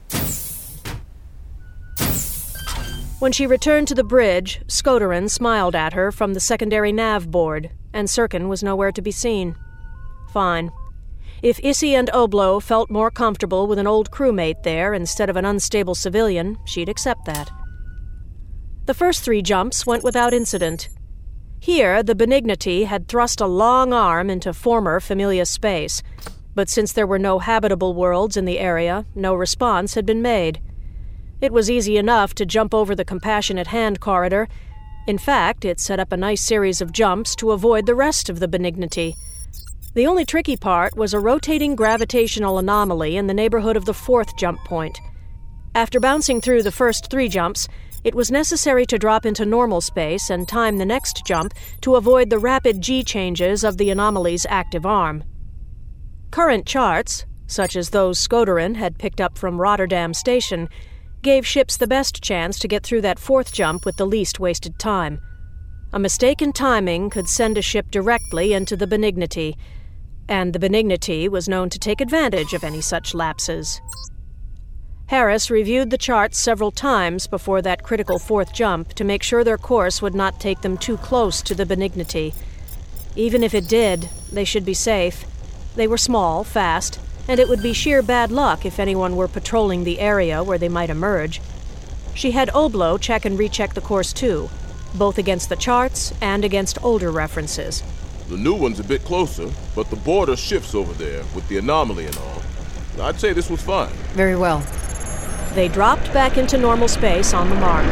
When she returned to the bridge, Skoderin smiled at her from the secondary nav board, and Sirkin was nowhere to be seen. Fine. If Issy and Oblo felt more comfortable with an old crewmate there instead of an unstable civilian, she'd accept that. The first three jumps went without incident. Here, the Benignity had thrust a long arm into former familiar space, but since there were no habitable worlds in the area, no response had been made. It was easy enough to jump over the Compassionate Hand corridor. In fact, it set up a nice series of jumps to avoid the rest of the Benignity. The only tricky part was a rotating gravitational anomaly in the neighborhood of the fourth jump point. After bouncing through the first three jumps, it was necessary to drop into normal space and time the next jump to avoid the rapid G changes of the anomaly's active arm. Current charts, such as those Skoderin had picked up from Rotterdam Station, gave ships the best chance to get through that fourth jump with the least wasted time. A mistake in timing could send a ship directly into the Benignity, and the Benignity was known to take advantage of any such lapses. Harris reviewed the charts several times before that critical fourth jump to make sure their course would not take them too close to the Benignity. Even if it did, they should be safe. They were small, fast, and it would be sheer bad luck if anyone were patrolling the area where they might emerge. She had Oblo check and recheck the course too, both against the charts and against older references. The new one's a bit closer, but the border shifts over there with the anomaly and all. I'd say this was fine. Very well. They dropped back into normal space on the mark.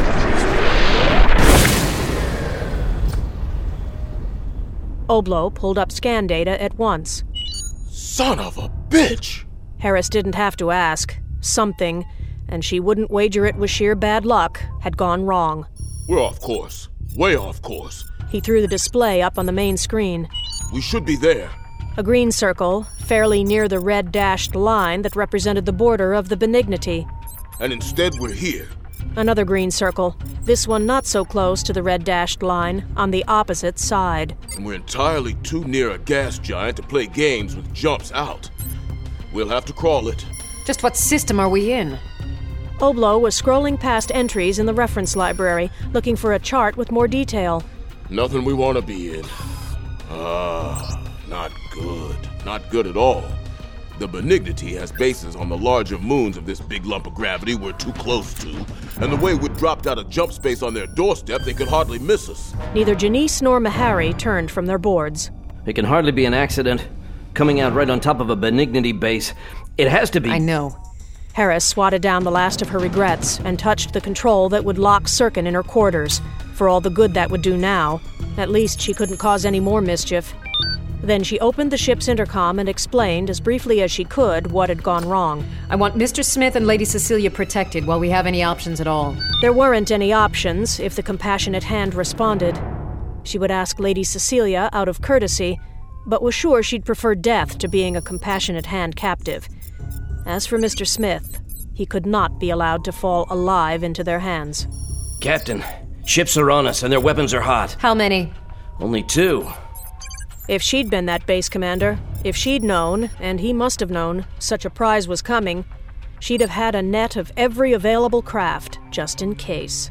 Oblo pulled up scan data at once. Son of a bitch! Harris didn't have to ask. Something, and she wouldn't wager it was sheer bad luck, had gone wrong. We're off course. Way off course. He threw the display up on the main screen. We should be there. A green circle, fairly near the red dashed line that represented the border of the Benignity. And instead we're here. Another green circle, this one not so close to the red dashed line, on the opposite side. And we're entirely too near a gas giant to play games with jumps out. We'll have to crawl it. Just what system are we in? Oblo was scrolling past entries in the reference library, looking for a chart with more detail. Nothing we want to be in. Ah, not good. Not good at all. The Benignity has bases on the larger moons of this big lump of gravity we're too close to, and the way we dropped out of jump space on their doorstep, they could hardly miss us. Neither Janice nor Meharry turned from their boards. It can hardly be an accident. Coming out right on top of a Benignity base. It has to be. I know. Harris swatted down the last of her regrets and touched the control that would lock Sirkin in her quarters. For all the good that would do now, at least she couldn't cause any more mischief. Then she opened the ship's intercom and explained, as briefly as she could, what had gone wrong. I want Mister Smith and Lady Cecilia protected while we have any options at all. There weren't any options if the compassionate hand responded. She would ask Lady Cecilia out of courtesy, but was sure she'd prefer death to being a compassionate hand captive. As for Mister Smith, he could not be allowed to fall alive into their hands. Captain, ships are on us and their weapons are hot. How many? Only two. If she'd been that base commander, if she'd known, and he must have known, such a prize was coming, she'd have had a net of every available craft, just in case.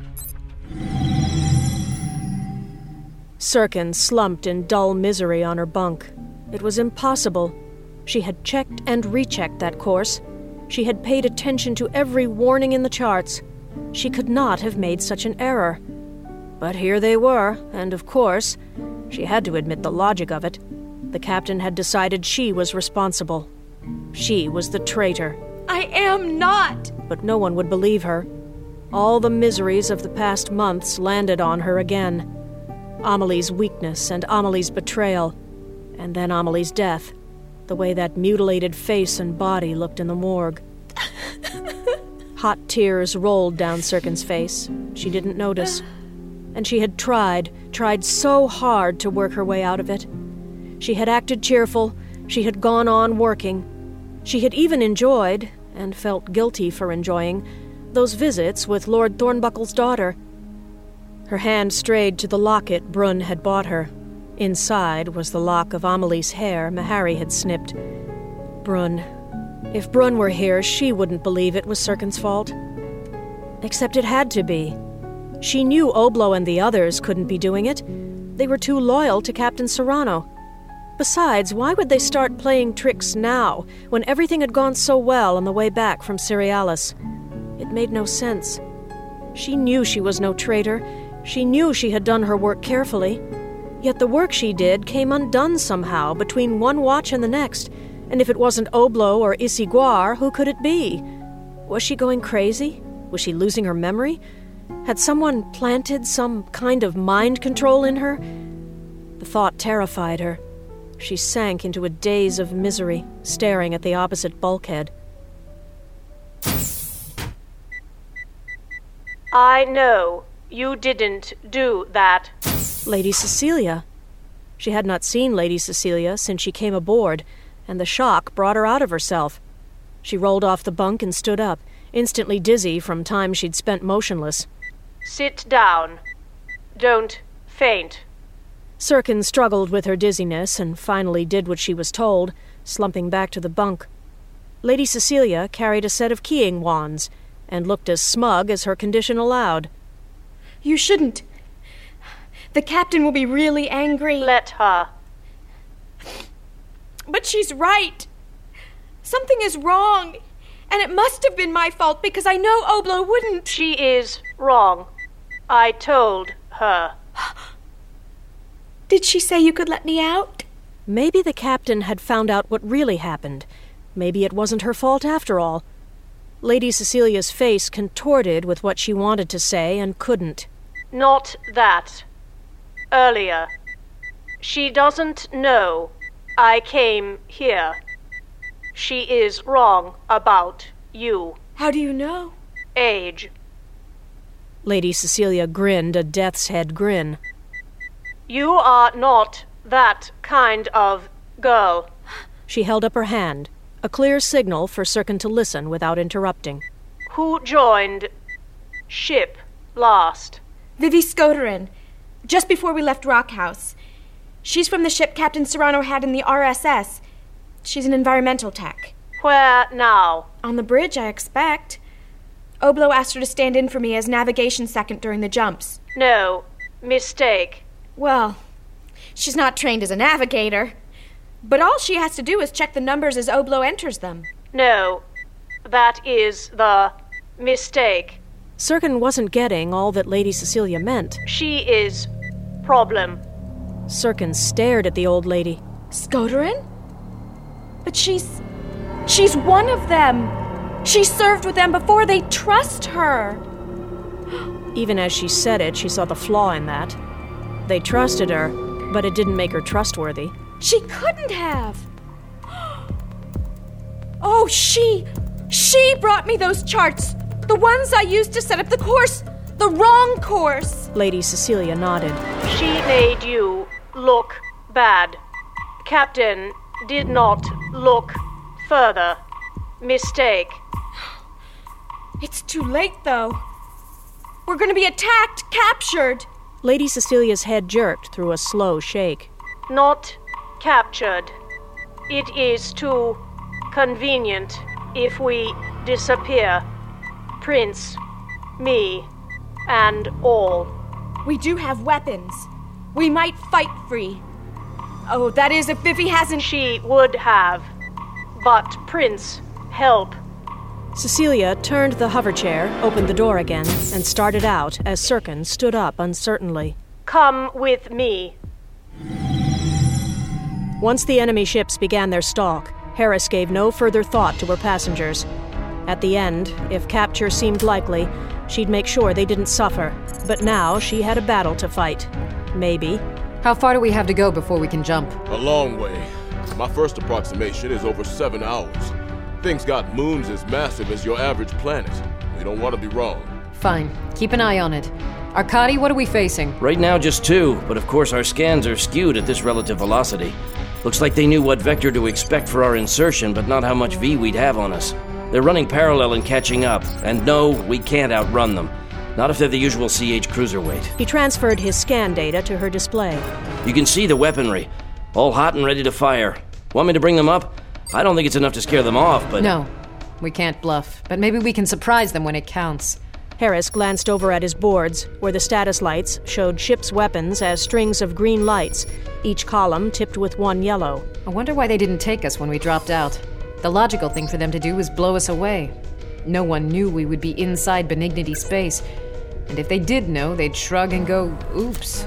Sirkin slumped in dull misery on her bunk. It was impossible. She had checked and rechecked that course. She had paid attention to every warning in the charts. She could not have made such an error. But here they were, and of course, she had to admit the logic of it. The captain had decided she was responsible. She was the traitor. I am not! But no one would believe her. All the miseries of the past months landed on her again. Amelie's weakness and Amelie's betrayal, and then Amelie's death. The way that mutilated face and body looked in the morgue. Hot tears rolled down Sirkin's face. She didn't notice. And she had tried, tried so hard to work her way out of it. She had acted cheerful. She had gone on working. She had even enjoyed, and felt guilty for enjoying, those visits with Lord Thornbuckle's daughter. Her hand strayed to the locket Brunn had bought her. Inside was the lock of Amelie's hair Meharry had snipped. Brunn. If Brunn were here, she wouldn't believe it was Sirkin's fault. Except it had to be. She knew Oblo and the others couldn't be doing it. They were too loyal to Captain Serrano. Besides, why would they start playing tricks now, when everything had gone so well on the way back from Cerealis? It made no sense. She knew she was no traitor. She knew she had done her work carefully. Yet the work she did came undone somehow between one watch and the next, and if it wasn't Oblo or Isiguar, who could it be? Was she going crazy? Was she losing her memory? Had someone planted some kind of mind control in her? The thought terrified her. She sank into a daze of misery, staring at the opposite bulkhead. I know you didn't do that. Lady Cecilia. She had not seen Lady Cecilia since she came aboard, and the shock brought her out of herself. She rolled off the bunk and stood up, instantly dizzy from time she'd spent motionless. Sit down. Don't faint. Sirkin struggled with her dizziness and finally did what she was told, slumping back to the bunk. Lady Cecilia carried a set of keying wands and looked as smug as her condition allowed. You shouldn't. The captain will be really angry. Let her. But she's right. Something is wrong. And it must have been my fault because I know Oblo wouldn't. She is wrong. I told her. Did she say you could let me out? Maybe the captain had found out what really happened. Maybe it wasn't her fault after all. Lady Cecilia's face contorted with what she wanted to say and couldn't. Not that. Earlier. She doesn't know I came here. She is wrong about you. How do you know? Age. Lady Cecilia grinned a death's head grin. You are not that kind of girl. She held up her hand, a clear signal for Sirkin to listen without interrupting. Who joined ship last? Vivi Skoterin, just before we left Rockhouse. She's from the ship Captain Serrano had in the R S S. She's an environmental tech. Where now? On the bridge, I expect. Oblo asked her to stand in for me as navigation second during the jumps. No, mistake. Well, she's not trained as a navigator. But all she has to do is check the numbers as Oblo enters them. No, that is the mistake. Sirkin wasn't getting all that Lady Cecilia meant. She is problem. Sirkin stared at the old lady. Skoterin? But she's... she's one of them. She served with them before. They trust her. Even as she said it, she saw the flaw in that. They trusted her, but it didn't make her trustworthy. She couldn't have. Oh, she... she brought me those charts. The ones I used to set up the course. The wrong course. Lady Cecilia nodded. She made you look bad. Captain did not look further. Mistake. It's too late, though. We're gonna be attacked, captured. Lady Cecilia's head jerked through a slow shake. Not captured. It is too convenient if we disappear. Prince, me, and all. We do have weapons. We might fight free. Oh, that is if Vivi hasn't... She would have. But Prince, help. Cecilia turned the hover chair, opened the door again, and started out as Sirkin stood up uncertainly. Come with me. Once the enemy ships began their stalk, Harris gave no further thought to her passengers. At the end, if capture seemed likely, she'd make sure they didn't suffer. But now she had a battle to fight. Maybe. How far do we have to go before we can jump? A long way. My first approximation is over seven hours. Things got moons as massive as your average planet. We don't want to be wrong. Fine. Keep an eye on it. Arkady, what are we facing? Right now, just two, but of course our scans are skewed at this relative velocity. Looks like they knew what vector to expect for our insertion, but not how much V we'd have on us. They're running parallel and catching up, and no, we can't outrun them. Not if they're the usual C H cruiserweight. He transferred his scan data to her display. You can see the weaponry. All hot and ready to fire. Want me to bring them up? I don't think it's enough to scare them off, but... No, we can't bluff. But maybe we can surprise them when it counts. Harris glanced over at his boards, where the status lights showed ship's weapons as strings of green lights, each column tipped with one yellow. I wonder why they didn't take us when we dropped out. The logical thing for them to do was blow us away. No one knew we would be inside Benignity space. And if they did know, they'd shrug and go, oops.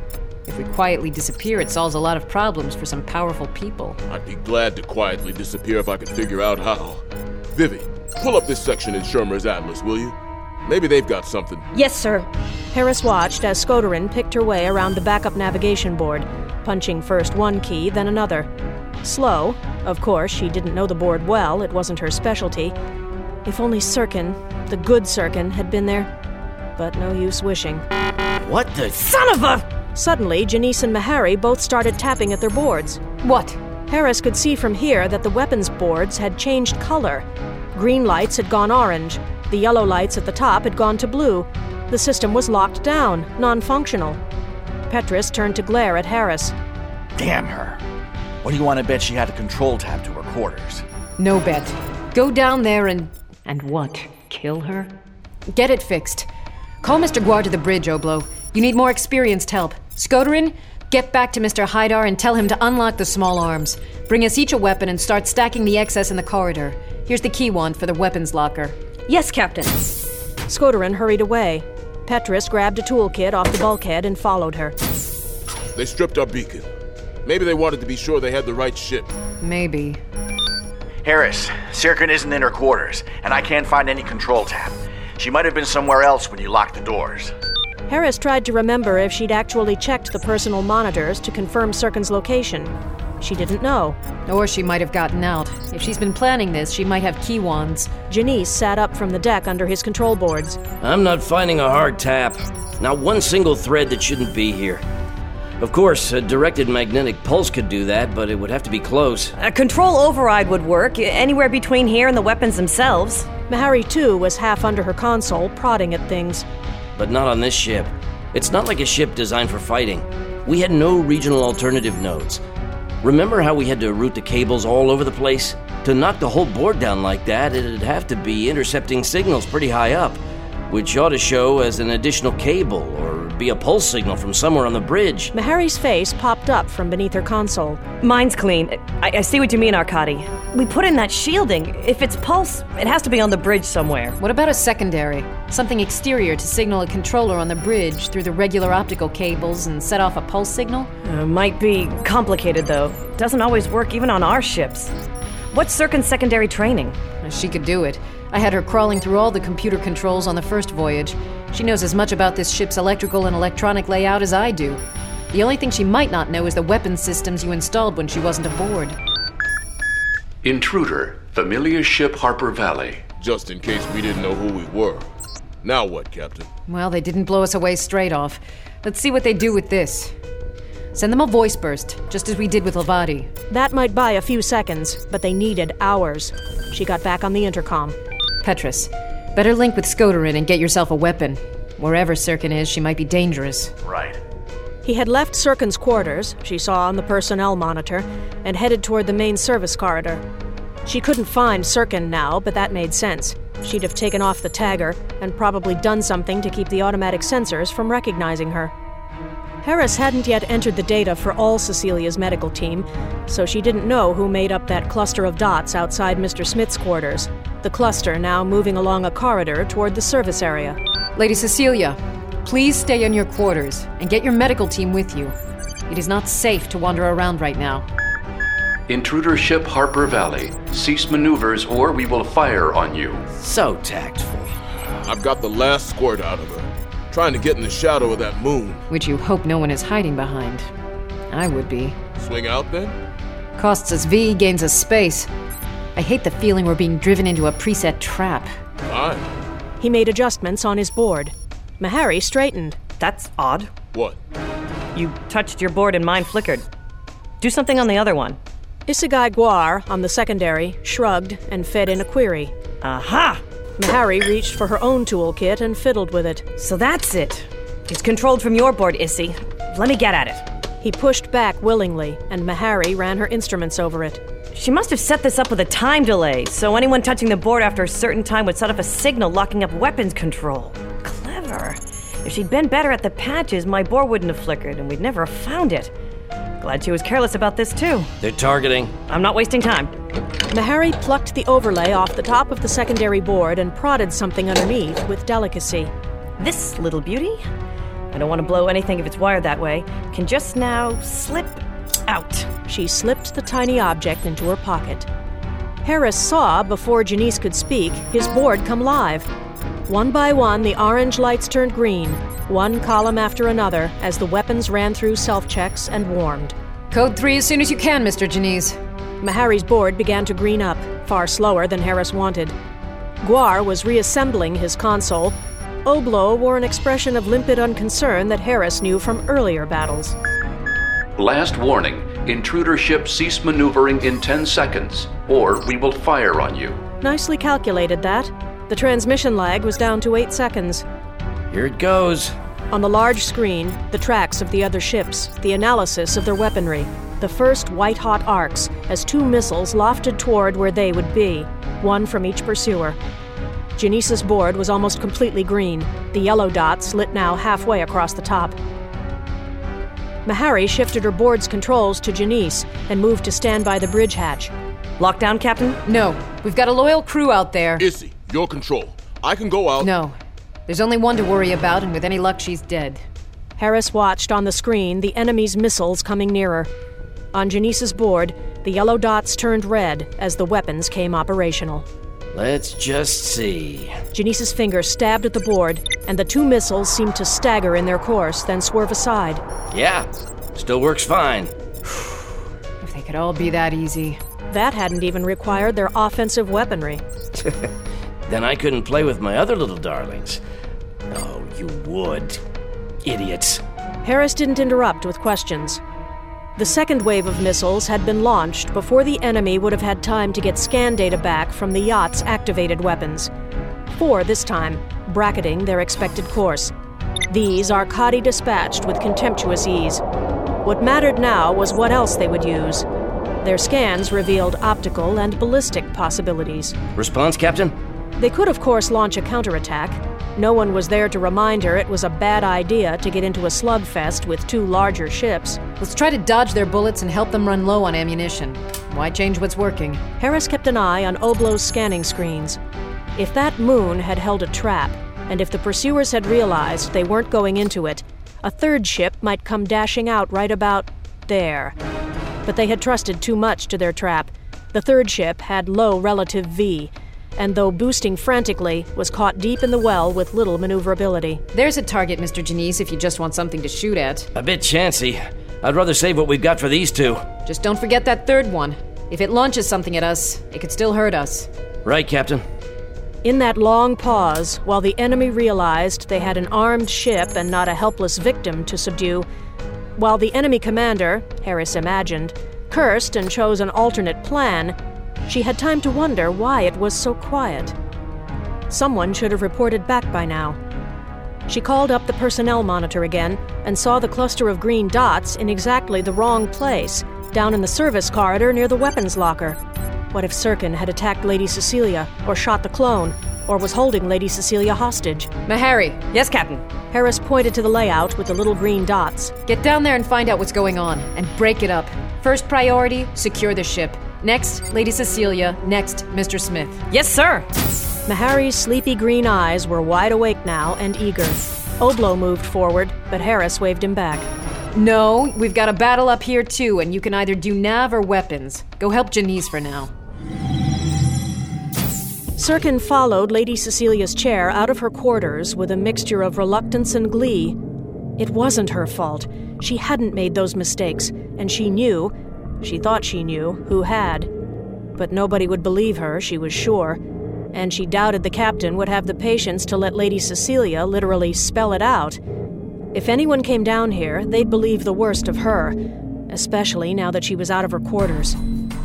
If we quietly disappear, it solves a lot of problems for some powerful people. I'd be glad to quietly disappear if I could figure out how. Vivi, pull up this section in Shermer's atlas, will you? Maybe they've got something. Yes, sir. Harris watched as Skoterin picked her way around the backup navigation board, punching first one key, then another. Slow. Of course, she didn't know the board well. It wasn't her specialty. If only Sirkin, the good Sirkin, had been there. But no use wishing. What the... Son of a... Suddenly, Janice and Meharry both started tapping at their boards. What? Harris could see from here that the weapons boards had changed color. Green lights had gone orange. The yellow lights at the top had gone to blue. The system was locked down, non-functional. Petrus turned to glare at Harris. Damn her. What do you want to bet she had a control tab to her quarters? No bet. Go down there and... And what? Kill her? Get it fixed. Call Mister Guar to the bridge, Oblo. You need more experienced help. Skoterin, get back to Mister Haidar and tell him to unlock the small arms. Bring us each a weapon and start stacking the excess in the corridor. Here's the key wand for the weapons locker. Yes, Captain. Skoterin hurried away. Petrus grabbed a toolkit off the bulkhead and followed her. They stripped our beacon. Maybe they wanted to be sure they had the right ship. Maybe. Harris, Sirkin isn't in her quarters, and I can't find any control tab. She might have been somewhere else when you locked the doors. Harris tried to remember if she'd actually checked the personal monitors to confirm Sirkin's location. She didn't know. Or she might have gotten out. If she's been planning this, she might have key wands. Janice sat up from the deck under his control boards. I'm not finding a hard tap. Not one single thread that shouldn't be here. Of course, a directed magnetic pulse could do that, but it would have to be close. A control override would work, anywhere between here and the weapons themselves. Mahari, too, was half under her console, prodding at things. But not on this ship. It's not like a ship designed for fighting. We had no regional alternative nodes. Remember how we had to route the cables all over the place? To knock the whole board down like that, it'd have to be intercepting signals pretty high up, which ought to show as an additional cable or be a pulse signal from somewhere on the bridge. Mahari's face popped up from beneath her console. Mine's clean. I, I see what you mean, Arkady. We put in that shielding. If it's pulse, it has to be on the bridge somewhere. What about a secondary? Something exterior to signal a controller on the bridge through the regular optical cables and set off a pulse signal? Uh, might be complicated, though. Doesn't always work even on our ships. What's Sirkin's secondary training? She could do it. I had her crawling through all the computer controls on the first voyage. She knows as much about this ship's electrical and electronic layout as I do. The only thing she might not know is the weapons systems you installed when she wasn't aboard. Intruder, familiar ship Harper Valley. Just in case we didn't know who we were. Now what, Captain? Well, they didn't blow us away straight off. Let's see what they do with this. Send them a voice burst, just as we did with Lavati. That might buy a few seconds, but they needed hours. She got back on the intercom. Petrus, better link with Skodorin and get yourself a weapon. Wherever Sirkin is, she might be dangerous. Right. He had left Sirkin's quarters, she saw on the personnel monitor, and headed toward the main service corridor. She couldn't find Sirkin now, but that made sense. She'd have taken off the tagger and probably done something to keep the automatic sensors from recognizing her. Harris hadn't yet entered the data for all Cecilia's medical team, so she didn't know who made up that cluster of dots outside Mister Smith's quarters. The cluster now moving along a corridor toward the service area. Lady Cecilia, please stay in your quarters and get your medical team with you. It is not safe to wander around right now. Intruder ship Harper Valley. Cease maneuvers or we will fire on you. So tactful. I've got the last squirt out of her. Trying to get in the shadow of that moon. Which you hope no one is hiding behind. I would be. Swing out then? Costs us V, gains us space. I hate the feeling we're being driven into a preset trap. Fine. He made adjustments on his board. Mahari straightened. That's odd. What? You touched your board and mine flickered. Do something on the other one. Isagai Guar, on the secondary, shrugged and fed in a query. Aha! Mahari reached for her own toolkit and fiddled with it. So that's it. It's controlled from your board, Issy. Let me get at it. He pushed back willingly, and Mahari ran her instruments over it. She must have set this up with a time delay, so anyone touching the board after a certain time would set off a signal locking up weapons control. Clever. If she'd been better at the patches, my board wouldn't have flickered, and we'd never have found it. Glad she was careless about this, too. They're targeting. I'm not wasting time. Mahari plucked the overlay off the top of the secondary board and prodded something underneath with delicacy. This little beauty, I don't want to blow anything if it's wired that way, can just now slip out. She slipped the tiny object into her pocket. Harris saw, before Janice could speak, his board come live. One by one, the orange lights turned green, one column after another, as the weapons ran through self-checks and warmed. Code three as soon as you can, Mister Janice. Mahari's board began to green up, far slower than Harris wanted. Guar was reassembling his console. Oblo wore an expression of limpid unconcern that Harris knew from earlier battles. Last warning. Intruder ship cease maneuvering in ten seconds, or we will fire on you. Nicely calculated, that. The transmission lag was down to eight seconds. Here it goes. On the large screen, the tracks of the other ships, the analysis of their weaponry, the first white-hot arcs as two missiles lofted toward where they would be, one from each pursuer. Janice's board was almost completely green, the yellow dots lit now halfway across the top. Mahari shifted her board's controls to Janice and moved to stand by the bridge hatch. Lockdown, Captain? No. We've got a loyal crew out there. Issy, your control. I can go out. No. There's only one to worry about, and with any luck, she's dead. Harris watched on the screen the enemy's missiles coming nearer. On Janice's board, the yellow dots turned red as the weapons came operational. Let's just see. Janice's finger stabbed at the board, and the two missiles seemed to stagger in their course, then swerve aside. Yeah, still works fine. If they could all be that easy. That hadn't even required their offensive weaponry. Then I couldn't play with my other little darlings. Oh, you would. Idiots. Harris didn't interrupt with questions. The second wave of missiles had been launched before the enemy would have had time to get scan data back from the yacht's activated weapons. Four this time, bracketing their expected course. These Arcadi dispatched with contemptuous ease. What mattered now was what else they would use. Their scans revealed optical and ballistic possibilities. Response, Captain? They could, of course, launch a counterattack. No one was there to remind her it was a bad idea to get into a slugfest with two larger ships. Let's try to dodge their bullets and help them run low on ammunition. Why change what's working? Harris kept an eye on Oblow's scanning screens. If that moon had held a trap, and if the pursuers had realized they weren't going into it, a third ship might come dashing out right about there. But they had trusted too much to their trap. The third ship had low relative V, and though boosting frantically, was caught deep in the well with little maneuverability. There's a target, Mister Janice, if you just want something to shoot at. A bit chancy. I'd rather save what we've got for these two. Just don't forget that third one. If it launches something at us, it could still hurt us. Right, Captain. In that long pause, while the enemy realized they had an armed ship and not a helpless victim to subdue, while the enemy commander, Harris imagined, cursed and chose an alternate plan, she had time to wonder why it was so quiet. Someone should have reported back by now. She called up the personnel monitor again and saw the cluster of green dots in exactly the wrong place, down in the service corridor near the weapons locker. What if Sirkin had attacked Lady Cecilia, or shot the clone, or was holding Lady Cecilia hostage? Mahari. Yes, Captain. Harris pointed to the layout with the little green dots. Get down there and find out what's going on, and break it up. First priority, secure the ship. Next, Lady Cecilia. Next, Mister Smith. Yes, sir. Mahari's sleepy green eyes were wide awake now and eager. Oblo moved forward, but Harris waved him back. No, we've got a battle up here too, and you can either do nav or weapons. Go help Janice for now. Sirkin followed Lady Cecilia's chair out of her quarters with a mixture of reluctance and glee. It wasn't her fault. She hadn't made those mistakes, and she knew, she thought she knew, who had. But nobody would believe her, she was sure, and she doubted the captain would have the patience to let Lady Cecilia literally spell it out. If anyone came down here, they'd believe the worst of her, especially now that she was out of her quarters.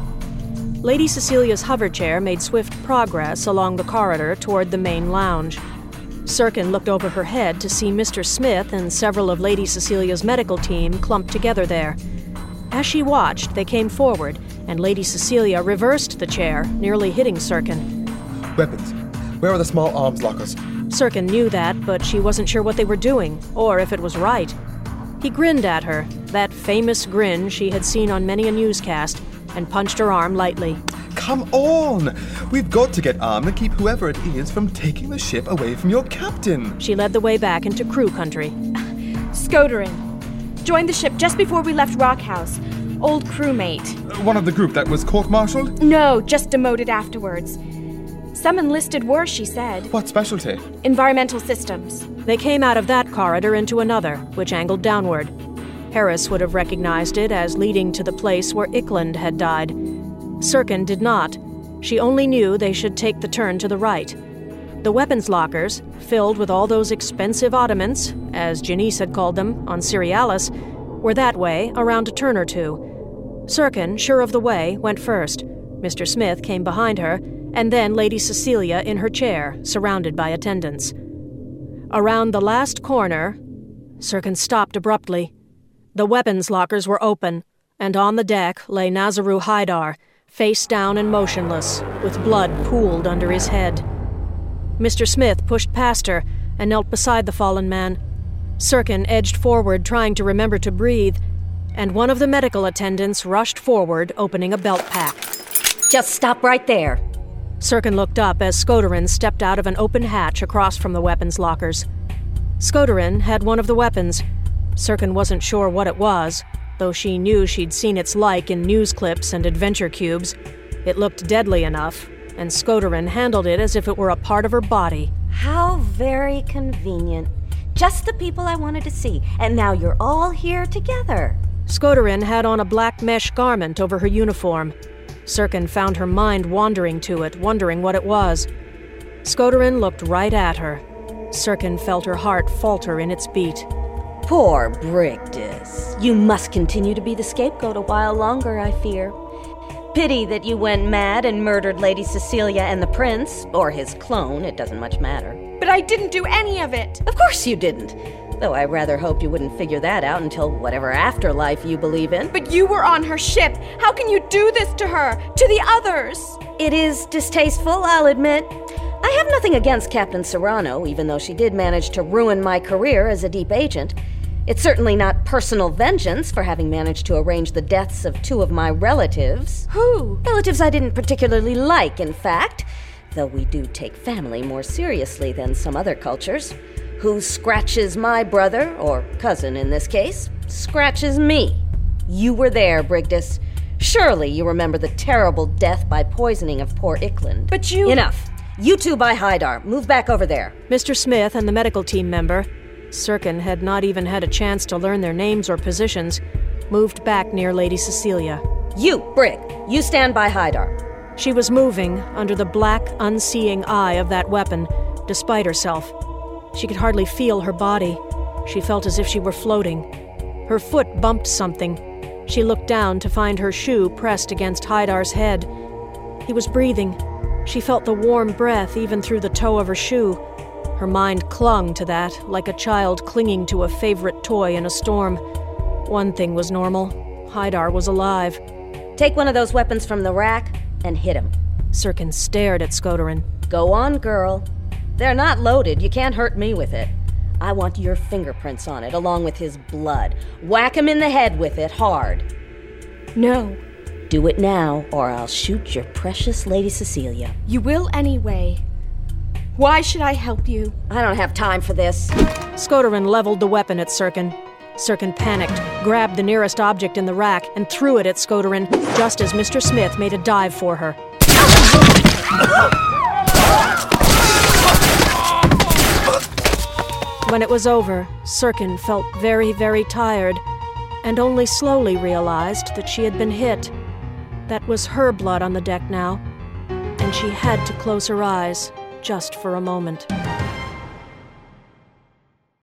Lady Cecilia's hover chair made swift progress along the corridor toward the main lounge. Sirkin looked over her head to see Mister Smith and several of Lady Cecilia's medical team clumped together there. As she watched, they came forward, and Lady Cecilia reversed the chair, nearly hitting Sirkin. Weapons. Where are the small arms lockers? Sirkin knew that, but she wasn't sure what they were doing, or if it was right. He grinned at her, that famous grin she had seen on many a newscast, and punched her arm lightly. Come on! We've got to get armed and keep whoever it is from taking the ship away from your captain. She led the way back into crew country. Skodarin. Joined the ship just before we left Rockhouse. Old crewmate. Uh, one of the group that was court-martialed? No, just demoted afterwards. Some enlisted were, she said. What specialty? Environmental systems. They came out of that corridor into another, which angled downward. Harris would have recognized it as leading to the place where Ickland had died. Sirkin did not. She only knew they should take the turn to the right. The weapons lockers, filled with all those expensive ottomans, as Janice had called them, on Cerealis, were that way around a turn or two. Sirkin, sure of the way, went first. Mister Smith came behind her, and then Lady Cecilia in her chair, surrounded by attendants. Around the last corner, Sirkin stopped abruptly. The weapons lockers were open, and on the deck lay Nazaru Haidar, face down and motionless, with blood pooled under his head. Mister Smith pushed past her and knelt beside the fallen man. Sirkin edged forward, trying to remember to breathe, and one of the medical attendants rushed forward, opening a belt pack. Just stop right there. Sirkin looked up as Skodarin stepped out of an open hatch across from the weapons lockers. Skodarin had one of the weapons. Sirkin wasn't sure what it was, though she knew she'd seen its like in news clips and adventure cubes. It looked deadly enough, and Skodarin handled it as if it were a part of her body. How very convenient. Just the people I wanted to see, and now you're all here together. Skodarin had on a black mesh garment over her uniform. Sirkin found her mind wandering to it, wondering what it was. Skodarin looked right at her. Sirkin felt her heart falter in its beat. Poor Brigdis. You must continue to be the scapegoat a while longer, I fear. Pity that you went mad and murdered Lady Cecilia and the prince, or his clone, it doesn't much matter. But I didn't do any of it. Of course you didn't. Though I rather hoped you wouldn't figure that out until whatever afterlife you believe in. But you were on her ship. How can you do this to her? To the others? It is distasteful, I'll admit. I have nothing against Captain Serrano, even though she did manage to ruin my career as a deep agent. It's certainly not personal vengeance for having managed to arrange the deaths of two of my relatives. Who? Relatives I didn't particularly like, in fact. Though we do take family more seriously than some other cultures. Who scratches my brother, or cousin in this case, scratches me. You were there, Brigdis. Surely you remember the terrible death by poisoning of poor Ickland. But you... Enough. You two by Haidar. Move back over there. Mister Smith and the medical team member, Sirkin had not even had a chance to learn their names or positions, moved back near Lady Cecilia. You, Brig, you stand by Haidar. She was moving under the black, unseeing eye of that weapon, despite herself. She could hardly feel her body. She felt as if she were floating. Her foot bumped something. She looked down to find her shoe pressed against Haidar's head. He was breathing. She felt the warm breath even through the toe of her shoe. Her mind clung to that, like a child clinging to a favorite toy in a storm. One thing was normal. Haidar was alive. Take one of those weapons from the rack and hit him. Sirkin stared at Skodorin. Go on, girl. They're not loaded. You can't hurt me with it. I want your fingerprints on it, along with his blood. Whack him in the head with it, hard. No. Do it now, or I'll shoot your precious Lady Cecilia. You will anyway. Why should I help you? I don't have time for this. Skodorin leveled the weapon at Sirkin. Sirkin panicked, grabbed the nearest object in the rack, and threw it at Skodorin, just as Mister Smith made a dive for her. When it was over, Sirkin felt very, very tired, and only slowly realized that she had been hit. That was her blood on the deck now, and she had to close her eyes just for a moment.